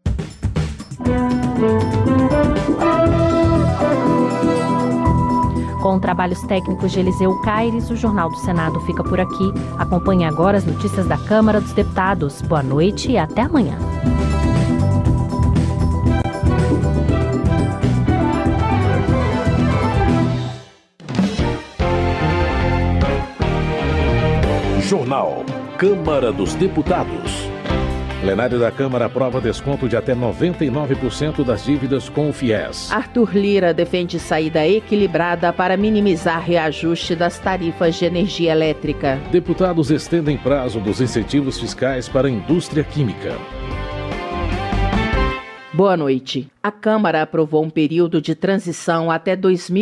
Com trabalhos técnicos de Eliseu Caires, o Jornal do Senado fica por aqui. Acompanhe agora as notícias da Câmara dos Deputados. Boa noite e até amanhã. Jornal Câmara dos Deputados. Plenário da Câmara aprova desconto de até 99% das dívidas com o FIES. Arthur Lira defende saída equilibrada para minimizar reajuste das tarifas de energia elétrica. Deputados estendem prazo dos incentivos fiscais para a indústria química. Boa noite. A Câmara aprovou um período de transição até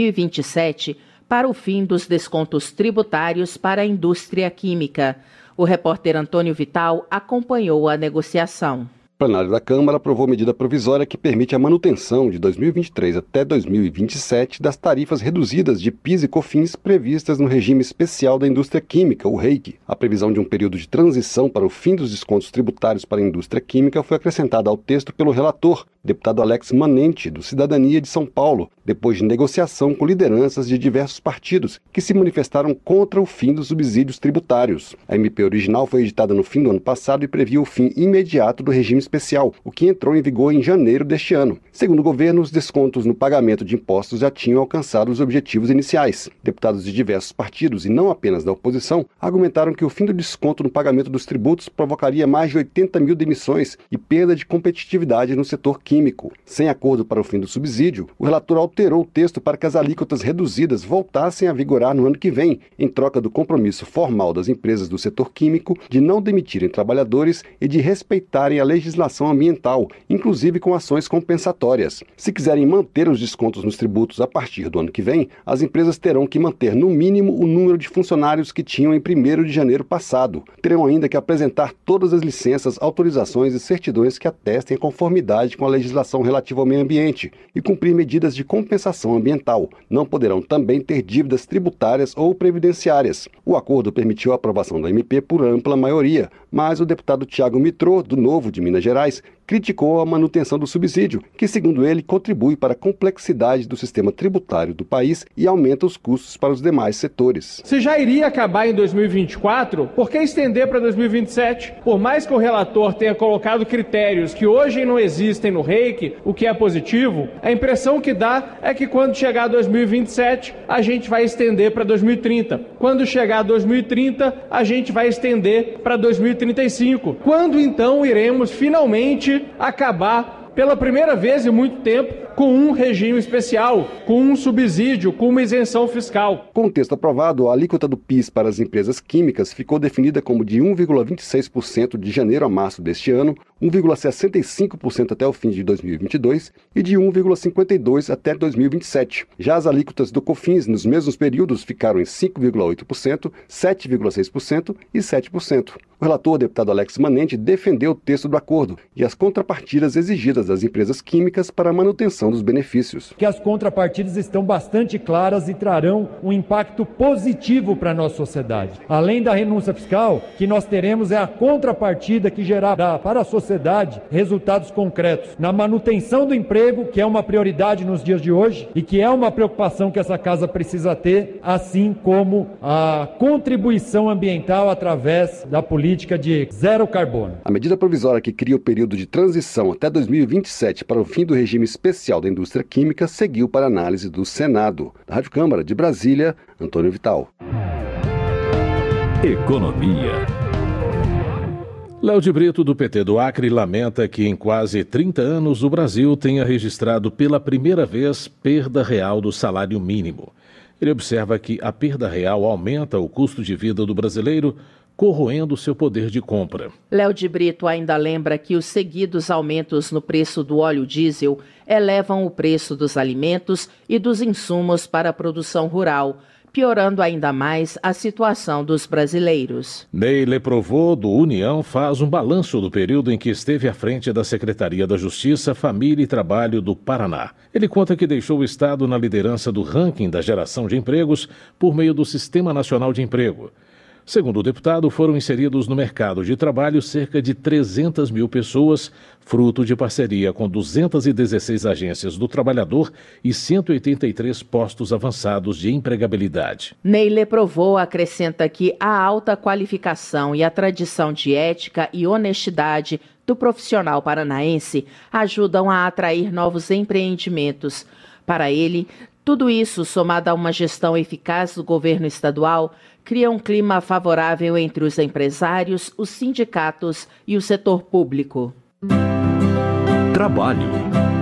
2027 para o fim dos descontos tributários para a indústria química. O repórter Antônio Vital acompanhou a negociação. O plenário da Câmara aprovou medida provisória que permite a manutenção de 2023 até 2027 das tarifas reduzidas de PIS e COFINS previstas no regime especial da indústria química, o REIQ. A previsão de um período de transição para o fim dos descontos tributários para a indústria química foi acrescentada ao texto pelo relator, deputado Alex Manente, do Cidadania de São Paulo, depois de negociação com lideranças de diversos partidos que se manifestaram contra o fim dos subsídios tributários. A MP original foi editada no fim do ano passado e previa o fim imediato do regime especial, o que entrou em vigor em janeiro deste ano. Segundo o governo, os descontos no pagamento de impostos já tinham alcançado os objetivos iniciais. Deputados de diversos partidos, e não apenas da oposição, argumentaram que o fim do desconto no pagamento dos tributos provocaria mais de 80 mil demissões e perda de competitividade no setor químico. Sem acordo para o fim do subsídio, o relator alterou o texto para que as alíquotas reduzidas voltassem a vigorar no ano que vem, em troca do compromisso formal das empresas do setor químico de não demitirem trabalhadores e de respeitarem a legislação ambiental, inclusive com ações compensatórias. Se quiserem manter os descontos nos tributos a partir do ano que vem, as empresas terão que manter no mínimo o número de funcionários que tinham em 1º de janeiro passado. Terão ainda que apresentar todas as licenças, autorizações e certidões que atestem a conformidade com a legislação relativa ao meio ambiente e cumprir medidas de compensação ambiental. Não poderão também ter dívidas tributárias ou previdenciárias. O acordo permitiu a aprovação da MP por ampla maioria, mas o deputado Thiago Mitrô, do Novo de Minas Gerais, criticou a manutenção do subsídio, que, segundo ele, contribui para a complexidade do sistema tributário do país e aumenta os custos para os demais setores. Se já iria acabar em 2024, por que estender para 2027? Por mais que o relator tenha colocado critérios que hoje não existem no REIQ, o que é positivo, a impressão que dá é que quando chegar 2027, a gente vai estender para 2030. Quando chegar 2030, a gente vai estender para 2035. Quando então iremos finalmente acabar pela primeira vez em muito tempo com um regime especial, com um subsídio, com uma isenção fiscal. Com o texto aprovado, a alíquota do PIS para as empresas químicas ficou definida como de 1,26% de janeiro a março deste ano, 1,65% até o fim de 2022 e de 1,52% até 2027. Já as alíquotas do COFINS nos mesmos períodos ficaram em 5,8%, 7,6% e 7%. O relator, deputado Alex Manente, defendeu o texto do acordo e as contrapartidas exigidas das empresas químicas para a manutenção dos benefícios. Que as contrapartidas estão bastante claras e trarão um impacto positivo para a nossa sociedade. Além da renúncia fiscal, que nós teremos é a contrapartida que gerará para a sociedade resultados concretos na manutenção do emprego, que é uma prioridade nos dias de hoje e que é uma preocupação que essa casa precisa ter, assim como a contribuição ambiental através da política de zero carbono. A medida provisória que cria o período de transição até 2027 para o fim do regime especial Especial da Indústria Química seguiu para análise do Senado. Da Rádio Câmara de Brasília, Antônio Vital. Economia. Léo de Brito, do PT do Acre, lamenta que em quase 30 anos o Brasil tenha registrado pela primeira vez perda real do salário mínimo. Ele observa que a perda real aumenta o custo de vida do brasileiro, corroendo seu poder de compra. Léo de Brito ainda lembra que os seguidos aumentos no preço do óleo diesel elevam o preço dos alimentos e dos insumos para a produção rural, piorando ainda mais a situação dos brasileiros. Ney Leprovô, do União, faz um balanço do período em que esteve à frente da Secretaria da Justiça, Família e Trabalho do Paraná. Ele conta que deixou o Estado na liderança do ranking da geração de empregos por meio do Sistema Nacional de Emprego. Segundo o deputado, foram inseridos no mercado de trabalho cerca de 300 mil pessoas, fruto de parceria com 216 agências do trabalhador e 183 postos avançados de empregabilidade. Ney Leprovô acrescenta que a alta qualificação e a tradição de ética e honestidade do profissional paranaense ajudam a atrair novos empreendimentos. Para ele, tudo isso, somado a uma gestão eficaz do governo estadual, cria um clima favorável entre os empresários, os sindicatos e o setor público. Trabalho.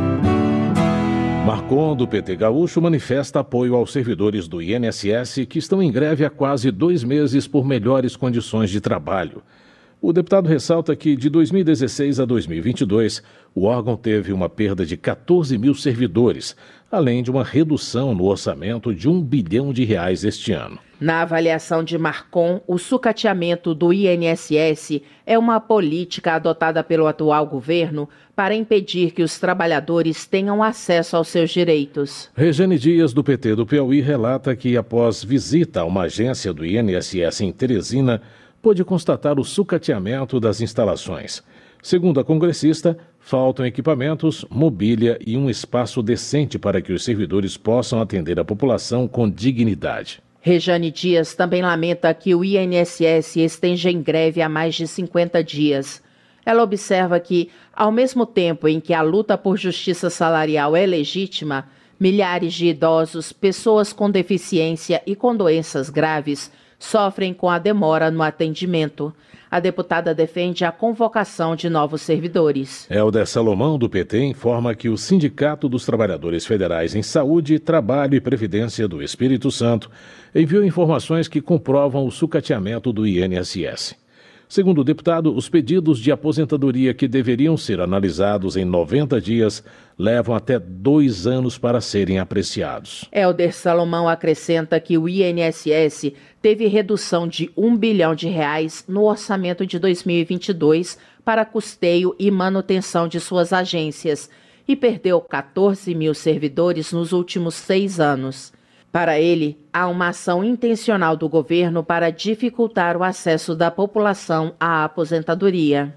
Marcon, do PT Gaúcho, manifesta apoio aos servidores do INSS que estão em greve há quase 2 meses por melhores condições de trabalho. O deputado ressalta que, de 2016 a 2022, o órgão teve uma perda de 14 mil servidores, além de uma redução no orçamento de R$1 bilhão este ano. Na avaliação de Marcon, o sucateamento do INSS é uma política adotada pelo atual governo para impedir que os trabalhadores tenham acesso aos seus direitos. Regiane Dias, do PT do Piauí, relata que, após visita a uma agência do INSS em Teresina, pôde constatar o sucateamento das instalações. Segundo a congressista, faltam equipamentos, mobília e um espaço decente para que os servidores possam atender a população com dignidade. Regiane Dias também lamenta que o INSS esteja em greve há mais de 50 dias. Ela observa que, ao mesmo tempo em que a luta por justiça salarial é legítima, milhares de idosos, pessoas com deficiência e com doenças graves sofrem com a demora no atendimento. A deputada defende a convocação de novos servidores. Helder Salomão, do PT, informa que o Sindicato dos Trabalhadores Federais em Saúde, Trabalho e Previdência do Espírito Santo enviou informações que comprovam o sucateamento do INSS. Segundo o deputado, os pedidos de aposentadoria que deveriam ser analisados em 90 dias levam até 2 anos para serem apreciados. Helder Salomão acrescenta que o INSS teve redução de R$1 bilhão no orçamento de 2022 para custeio e manutenção de suas agências e perdeu 14 mil servidores nos últimos 6 anos. Para ele, há uma ação intencional do governo para dificultar o acesso da população à aposentadoria.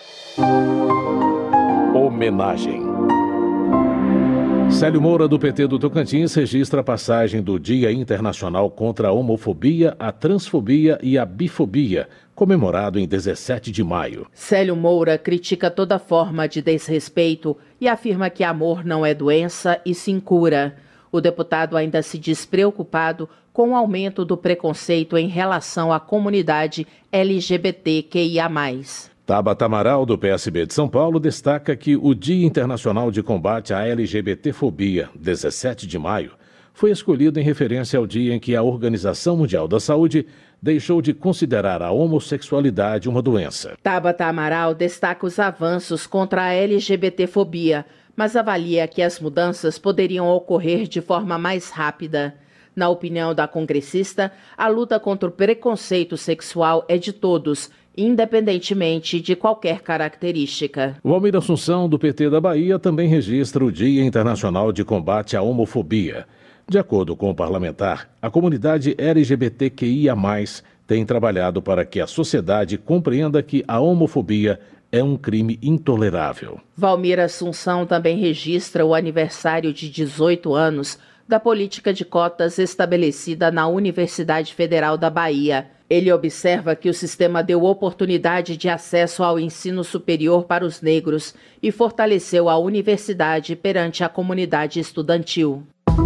Homenagem. Célio Moura, do PT do Tocantins, registra a passagem do Dia Internacional contra a Homofobia, a Transfobia e a Bifobia, comemorado em 17 de maio. Célio Moura critica toda forma de desrespeito e afirma que amor não é doença e sim cura. O deputado ainda se diz preocupado com o aumento do preconceito em relação à comunidade LGBTQIA+. Tabata Amaral, do PSB de São Paulo, destaca que o Dia Internacional de Combate à LGBTfobia, 17 de maio, foi escolhido em referência ao dia em que a Organização Mundial da Saúde deixou de considerar a homossexualidade uma doença. Tabata Amaral destaca os avanços contra a LGBTfobia, mas avalia que as mudanças poderiam ocorrer de forma mais rápida. Na opinião da congressista, a luta contra o preconceito sexual é de todos, independentemente de qualquer característica. Valmir Assunção, do PT da Bahia, também registra o Dia Internacional de Combate à Homofobia. De acordo com o parlamentar, a comunidade LGBTQIA+, tem trabalhado para que a sociedade compreenda que a homofobia é um crime intolerável. Valmir Assunção também registra o aniversário de 18 anos da política de cotas estabelecida na Universidade Federal da Bahia. Ele observa que o sistema deu oportunidade de acesso ao ensino superior para os negros e fortaleceu a universidade perante a comunidade estudantil.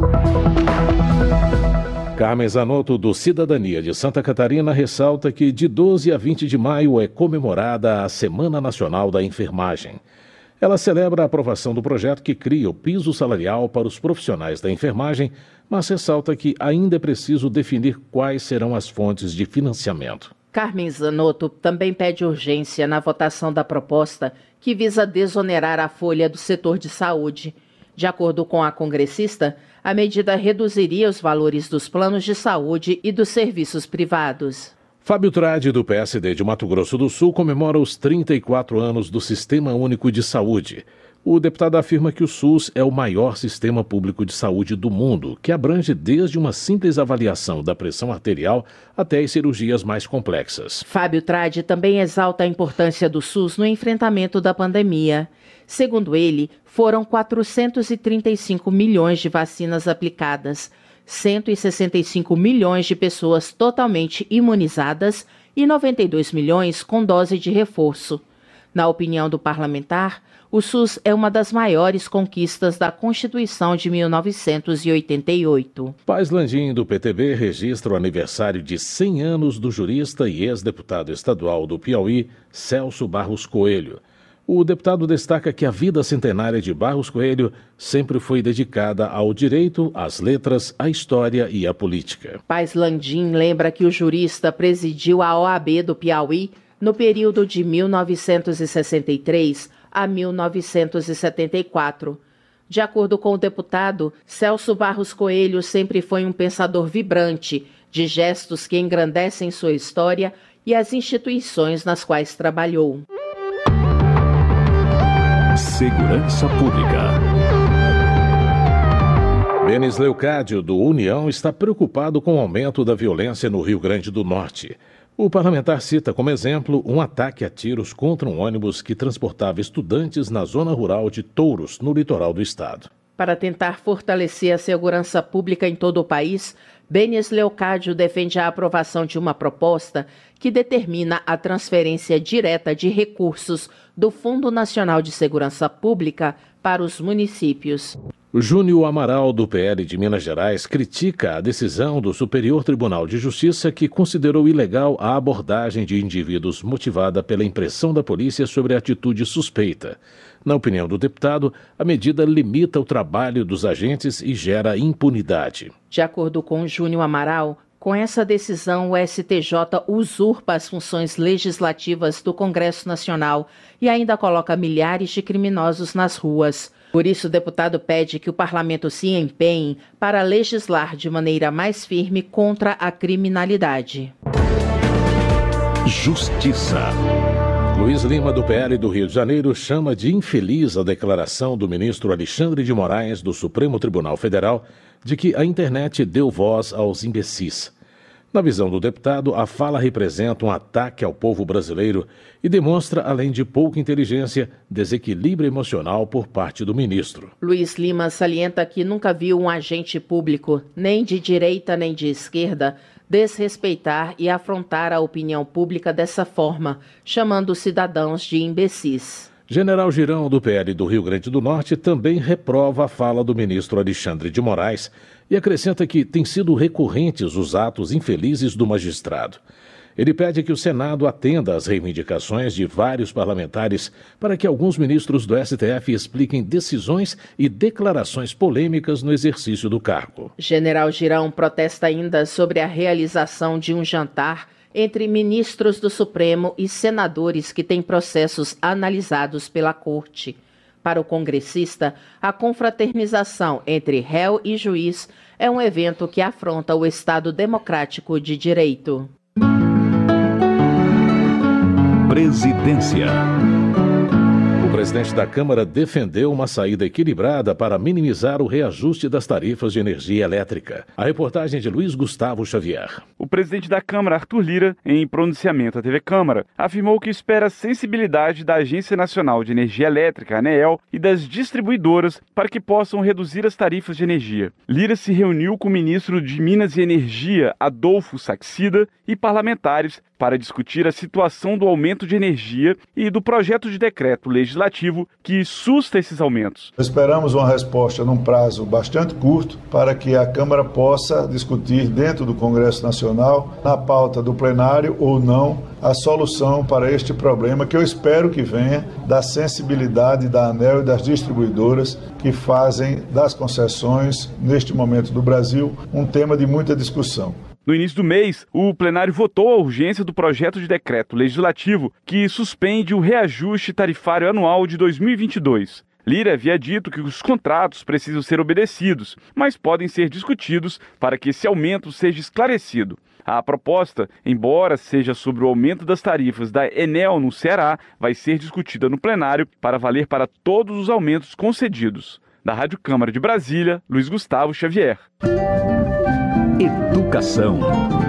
Carmen Zanotto, do Cidadania de Santa Catarina, ressalta que de 12 a 20 de maio é comemorada a Semana Nacional da Enfermagem. Ela celebra a aprovação do projeto que cria o piso salarial para os profissionais da enfermagem, mas ressalta que ainda é preciso definir quais serão as fontes de financiamento. Carmen Zanotto também pede urgência na votação da proposta que visa desonerar a folha do setor de saúde. De acordo com a congressista, a medida reduziria os valores dos planos de saúde e dos serviços privados. Fábio Tradi, do PSD de Mato Grosso do Sul, comemora os 34 anos do Sistema Único de Saúde. O deputado afirma que o SUS é o maior sistema público de saúde do mundo, que abrange desde uma simples avaliação da pressão arterial até as cirurgias mais complexas. Fábio Tradi também exalta a importância do SUS no enfrentamento da pandemia. Segundo ele, foram 435 milhões de vacinas aplicadas, 165 milhões de pessoas totalmente imunizadas e 92 milhões com dose de reforço. Na opinião do parlamentar, o SUS é uma das maiores conquistas da Constituição de 1988. Paz Landim, do PTB, registra o aniversário de 100 anos do jurista e ex-deputado estadual do Piauí, Celso Barros Coelho. O deputado destaca que a vida centenária de Barros Coelho sempre foi dedicada ao direito, às letras, à história e à política. Paz Landim lembra que o jurista presidiu a OAB do Piauí no período de 1963 a 1974. De acordo com o deputado, Celso Barros Coelho sempre foi um pensador vibrante, de gestos que engrandecem sua história e as instituições nas quais trabalhou. Segurança Pública. Denis Leucádio, do União, está preocupado com o aumento da violência no Rio Grande do Norte. O parlamentar cita como exemplo um ataque a tiros contra um ônibus que transportava estudantes na zona rural de Touros, no litoral do estado. Para tentar fortalecer a segurança pública em todo o país, Denis Leucádio defende a aprovação de uma proposta que determina a transferência direta de recursos do Fundo Nacional de Segurança Pública para os municípios. Júnior Amaral, do PL de Minas Gerais, critica a decisão do Superior Tribunal de Justiça que considerou ilegal a abordagem de indivíduos motivada pela impressão da polícia sobre a atitude suspeita. Na opinião do deputado, a medida limita o trabalho dos agentes e gera impunidade. De acordo com Júnior Amaral, com essa decisão, o STJ usurpa as funções legislativas do Congresso Nacional e ainda coloca milhares de criminosos nas ruas. Por isso, o deputado pede que o parlamento se empenhe para legislar de maneira mais firme contra a criminalidade. Justiça. Luiz Lima, do PL do Rio de Janeiro, chama de infeliz a declaração do ministro Alexandre de Moraes, do Supremo Tribunal Federal, de que a internet deu voz aos imbecis. Na visão do deputado, a fala representa um ataque ao povo brasileiro e demonstra, além de pouca inteligência, desequilíbrio emocional por parte do ministro. Luiz Lima salienta que nunca viu um agente público, nem de direita nem de esquerda, desrespeitar e afrontar a opinião pública dessa forma, chamando os cidadãos de imbecis. General Girão, do PL do Rio Grande do Norte, também reprova a fala do ministro Alexandre de Moraes e acrescenta que têm sido recorrentes os atos infelizes do magistrado. Ele pede que o Senado atenda às reivindicações de vários parlamentares para que alguns ministros do STF expliquem decisões e declarações polêmicas no exercício do cargo. General Girão protesta ainda sobre a realização de um jantar entre ministros do Supremo e senadores que têm processos analisados pela Corte. Para o congressista, a confraternização entre réu e juiz é um evento que afronta o Estado democrático de direito. Presidência. O presidente da Câmara defendeu uma saída equilibrada para minimizar o reajuste das tarifas de energia elétrica. A reportagem de Luiz Gustavo Xavier. O presidente da Câmara, Arthur Lira, em pronunciamento à TV Câmara, afirmou que espera a sensibilidade da Agência Nacional de Energia Elétrica, ANEEL, e das distribuidoras para que possam reduzir as tarifas de energia. Lira se reuniu com o ministro de Minas e Energia, Adolfo Saxida, e parlamentares para discutir a situação do aumento de energia e do projeto de decreto legislativo que susta esses aumentos. Esperamos uma resposta num prazo bastante curto para que a Câmara possa discutir dentro do Congresso Nacional, na pauta do plenário ou não, a solução para este problema que eu espero que venha da sensibilidade da ANEEL e das distribuidoras que fazem das concessões, neste momento do Brasil, um tema de muita discussão. No início do mês, o plenário votou a urgência do projeto de decreto legislativo que suspende o reajuste tarifário anual de 2022. Lira havia dito que os contratos precisam ser obedecidos, mas podem ser discutidos para que esse aumento seja esclarecido. A proposta, embora seja sobre o aumento das tarifas da Enel no Ceará, vai ser discutida no plenário para valer para todos os aumentos concedidos. Da Rádio Câmara de Brasília, Luiz Gustavo Xavier. Educação.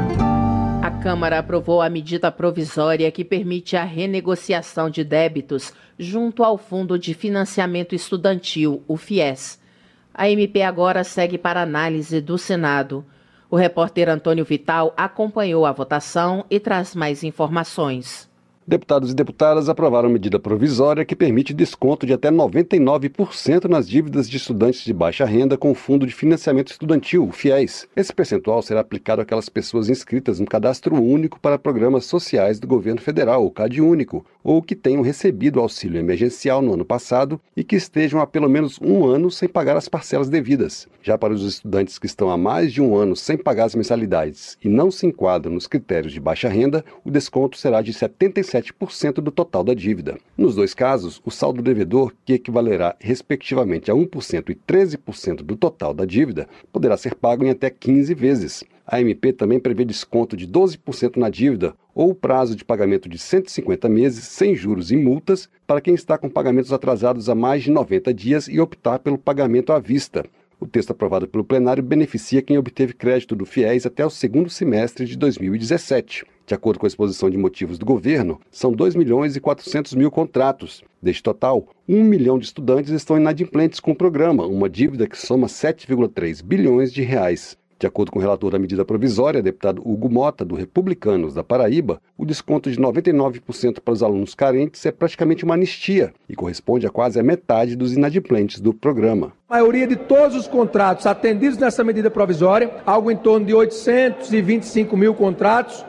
A Câmara aprovou a medida provisória que permite a renegociação de débitos junto ao Fundo de Financiamento Estudantil, o FIES. A MP agora segue para análise do Senado. O repórter Antônio Vital acompanhou a votação e traz mais informações. Deputados e deputadas aprovaram medida provisória que permite desconto de até 99% nas dívidas de estudantes de baixa renda com o Fundo de Financiamento Estudantil, o FIES. Esse percentual será aplicado àquelas pessoas inscritas no Cadastro Único para Programas Sociais do Governo Federal, o CadÚnico, ou que tenham recebido auxílio emergencial no ano passado e que estejam há pelo menos um ano sem pagar as parcelas devidas. Já para os estudantes que estão há mais de um ano sem pagar as mensalidades e não se enquadram nos critérios de baixa renda, o desconto será de 77% do total da dívida. Nos dois casos, o saldo devedor, que equivalerá respectivamente a 1% e 13% do total da dívida, poderá ser pago em até 15 vezes. A MP também prevê desconto de 12% na dívida ou prazo de pagamento de 150 meses sem juros e multas para quem está com pagamentos atrasados há mais de 90 dias e optar pelo pagamento à vista. O texto aprovado pelo plenário beneficia quem obteve crédito do FIES até o segundo semestre de 2017. De acordo com a exposição de motivos do governo, são 2.400.000 contratos. Deste total, 1 milhão de estudantes estão inadimplentes com o programa, uma dívida que soma 7,3 bilhões de reais. De acordo com o relator da medida provisória, deputado Hugo Mota, do Republicanos da Paraíba, o desconto de 99% para os alunos carentes é praticamente uma anistia e corresponde a quase a metade dos inadimplentes do programa. A maioria de todos os contratos atendidos nessa medida provisória, algo em torno de 825 mil contratos,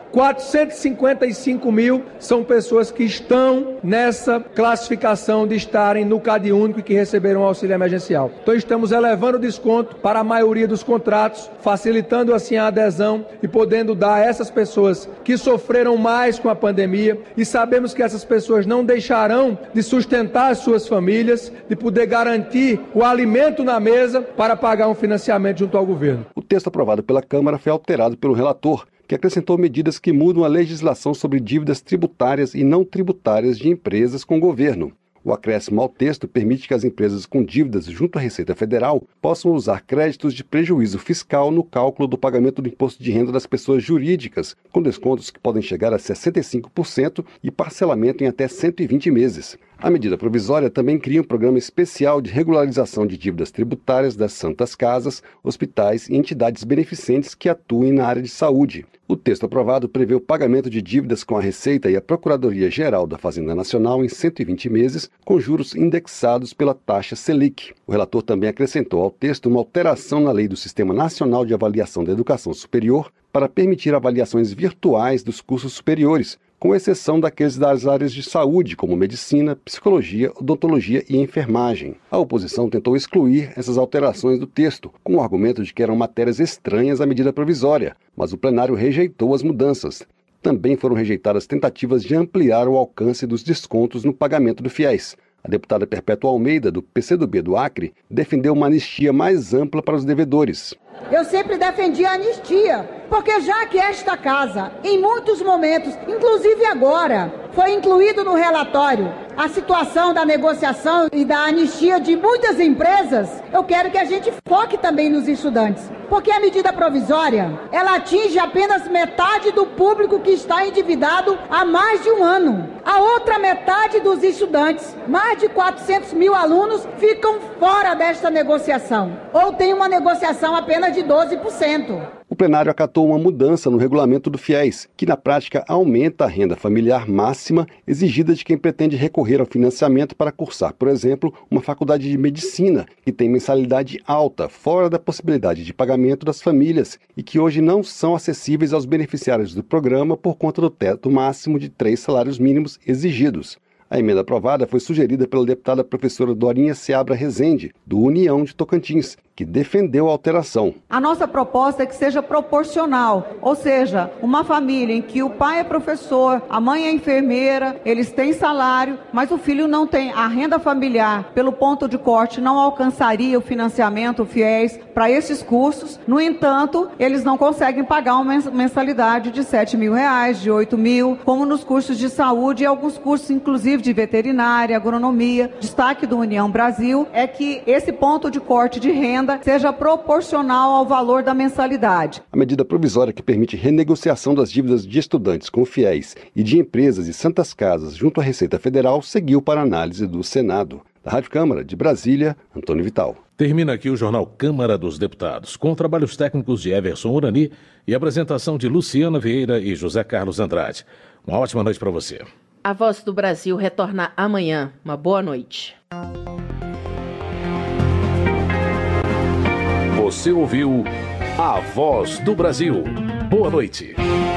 455 mil são pessoas que estão nessa classificação de estarem no CadÚnico e que receberam auxílio emergencial. Então estamos elevando o desconto para a maioria dos contratos, facilitando assim a adesão e podendo dar a essas pessoas que sofreram mais com a pandemia, e sabemos que essas pessoas não deixarão de sustentar as suas famílias, de poder garantir o alimento na mesa para pagar um financiamento junto ao governo. O texto aprovado pela Câmara foi alterado pelo relator, que acrescentou medidas que mudam a legislação sobre dívidas tributárias e não tributárias de empresas com o governo. O acréscimo ao texto permite que as empresas com dívidas junto à Receita Federal possam usar créditos de prejuízo fiscal no cálculo do pagamento do imposto de renda das pessoas jurídicas, com descontos que podem chegar a 65% e parcelamento em até 120 meses. A medida provisória também cria um programa especial de regularização de dívidas tributárias das Santas Casas, hospitais e entidades beneficentes que atuem na área de saúde. O texto aprovado prevê o pagamento de dívidas com a Receita e a Procuradoria-Geral da Fazenda Nacional em 120 meses, com juros indexados pela taxa Selic. O relator também acrescentou ao texto uma alteração na lei do Sistema Nacional de Avaliação da Educação Superior para permitir avaliações virtuais dos cursos superiores, com exceção daqueles das áreas de saúde, como medicina, psicologia, odontologia e enfermagem. A oposição tentou excluir essas alterações do texto, com o argumento de que eram matérias estranhas à medida provisória, mas o plenário rejeitou as mudanças. Também foram rejeitadas tentativas de ampliar o alcance dos descontos no pagamento do FIES. A deputada Perpétua Almeida, do PCdoB do Acre, defendeu uma anistia mais ampla para os devedores. Eu sempre defendi a anistia, porque já que esta casa, em muitos momentos, inclusive agora, foi incluído no relatório a situação da negociação e da anistia de muitas empresas, eu quero que a gente foque também nos estudantes. Porque a medida provisória, ela atinge apenas metade do público que está endividado há mais de um ano. A outra metade dos estudantes, mais de 400 mil alunos, ficam fora desta negociação. Ou tem uma negociação apenas de 12%. O plenário acatou uma mudança no regulamento do FIES, que na prática aumenta a renda familiar máxima exigida de quem pretende recorrer ao financiamento para cursar, por exemplo, uma faculdade de medicina, que tem mensalidade alta, fora da possibilidade de pagamento das famílias e que hoje não são acessíveis aos beneficiários do programa por conta do teto máximo de 3 salários mínimos exigidos. A emenda aprovada foi sugerida pela deputada professora Dorinha Seabra Rezende, do União de Tocantins, que defendeu a alteração. A nossa proposta é que seja proporcional, ou seja, uma família em que o pai é professor, a mãe é enfermeira, eles têm salário, mas o filho não tem a renda familiar, pelo ponto de corte não alcançaria o financiamento, o FIES, para esses cursos. No entanto, eles não conseguem pagar uma mensalidade de R$7 mil, de 8 mil, como nos cursos de saúde e alguns cursos, inclusive de veterinária, agronomia. Destaque do União Brasil é que esse ponto de corte de renda seja proporcional ao valor da mensalidade. A medida provisória que permite renegociação das dívidas de estudantes com FIES e de empresas e santas casas junto à Receita Federal seguiu para análise do Senado. Da Rádio Câmara, de Brasília, Antônio Vital. Termina aqui o Jornal Câmara dos Deputados, com trabalhos técnicos de Everson Urani e apresentação de Luciana Vieira e José Carlos Andrade. Uma ótima noite para você. A Voz do Brasil retorna amanhã. Uma boa noite. Você ouviu A Voz do Brasil. Boa noite.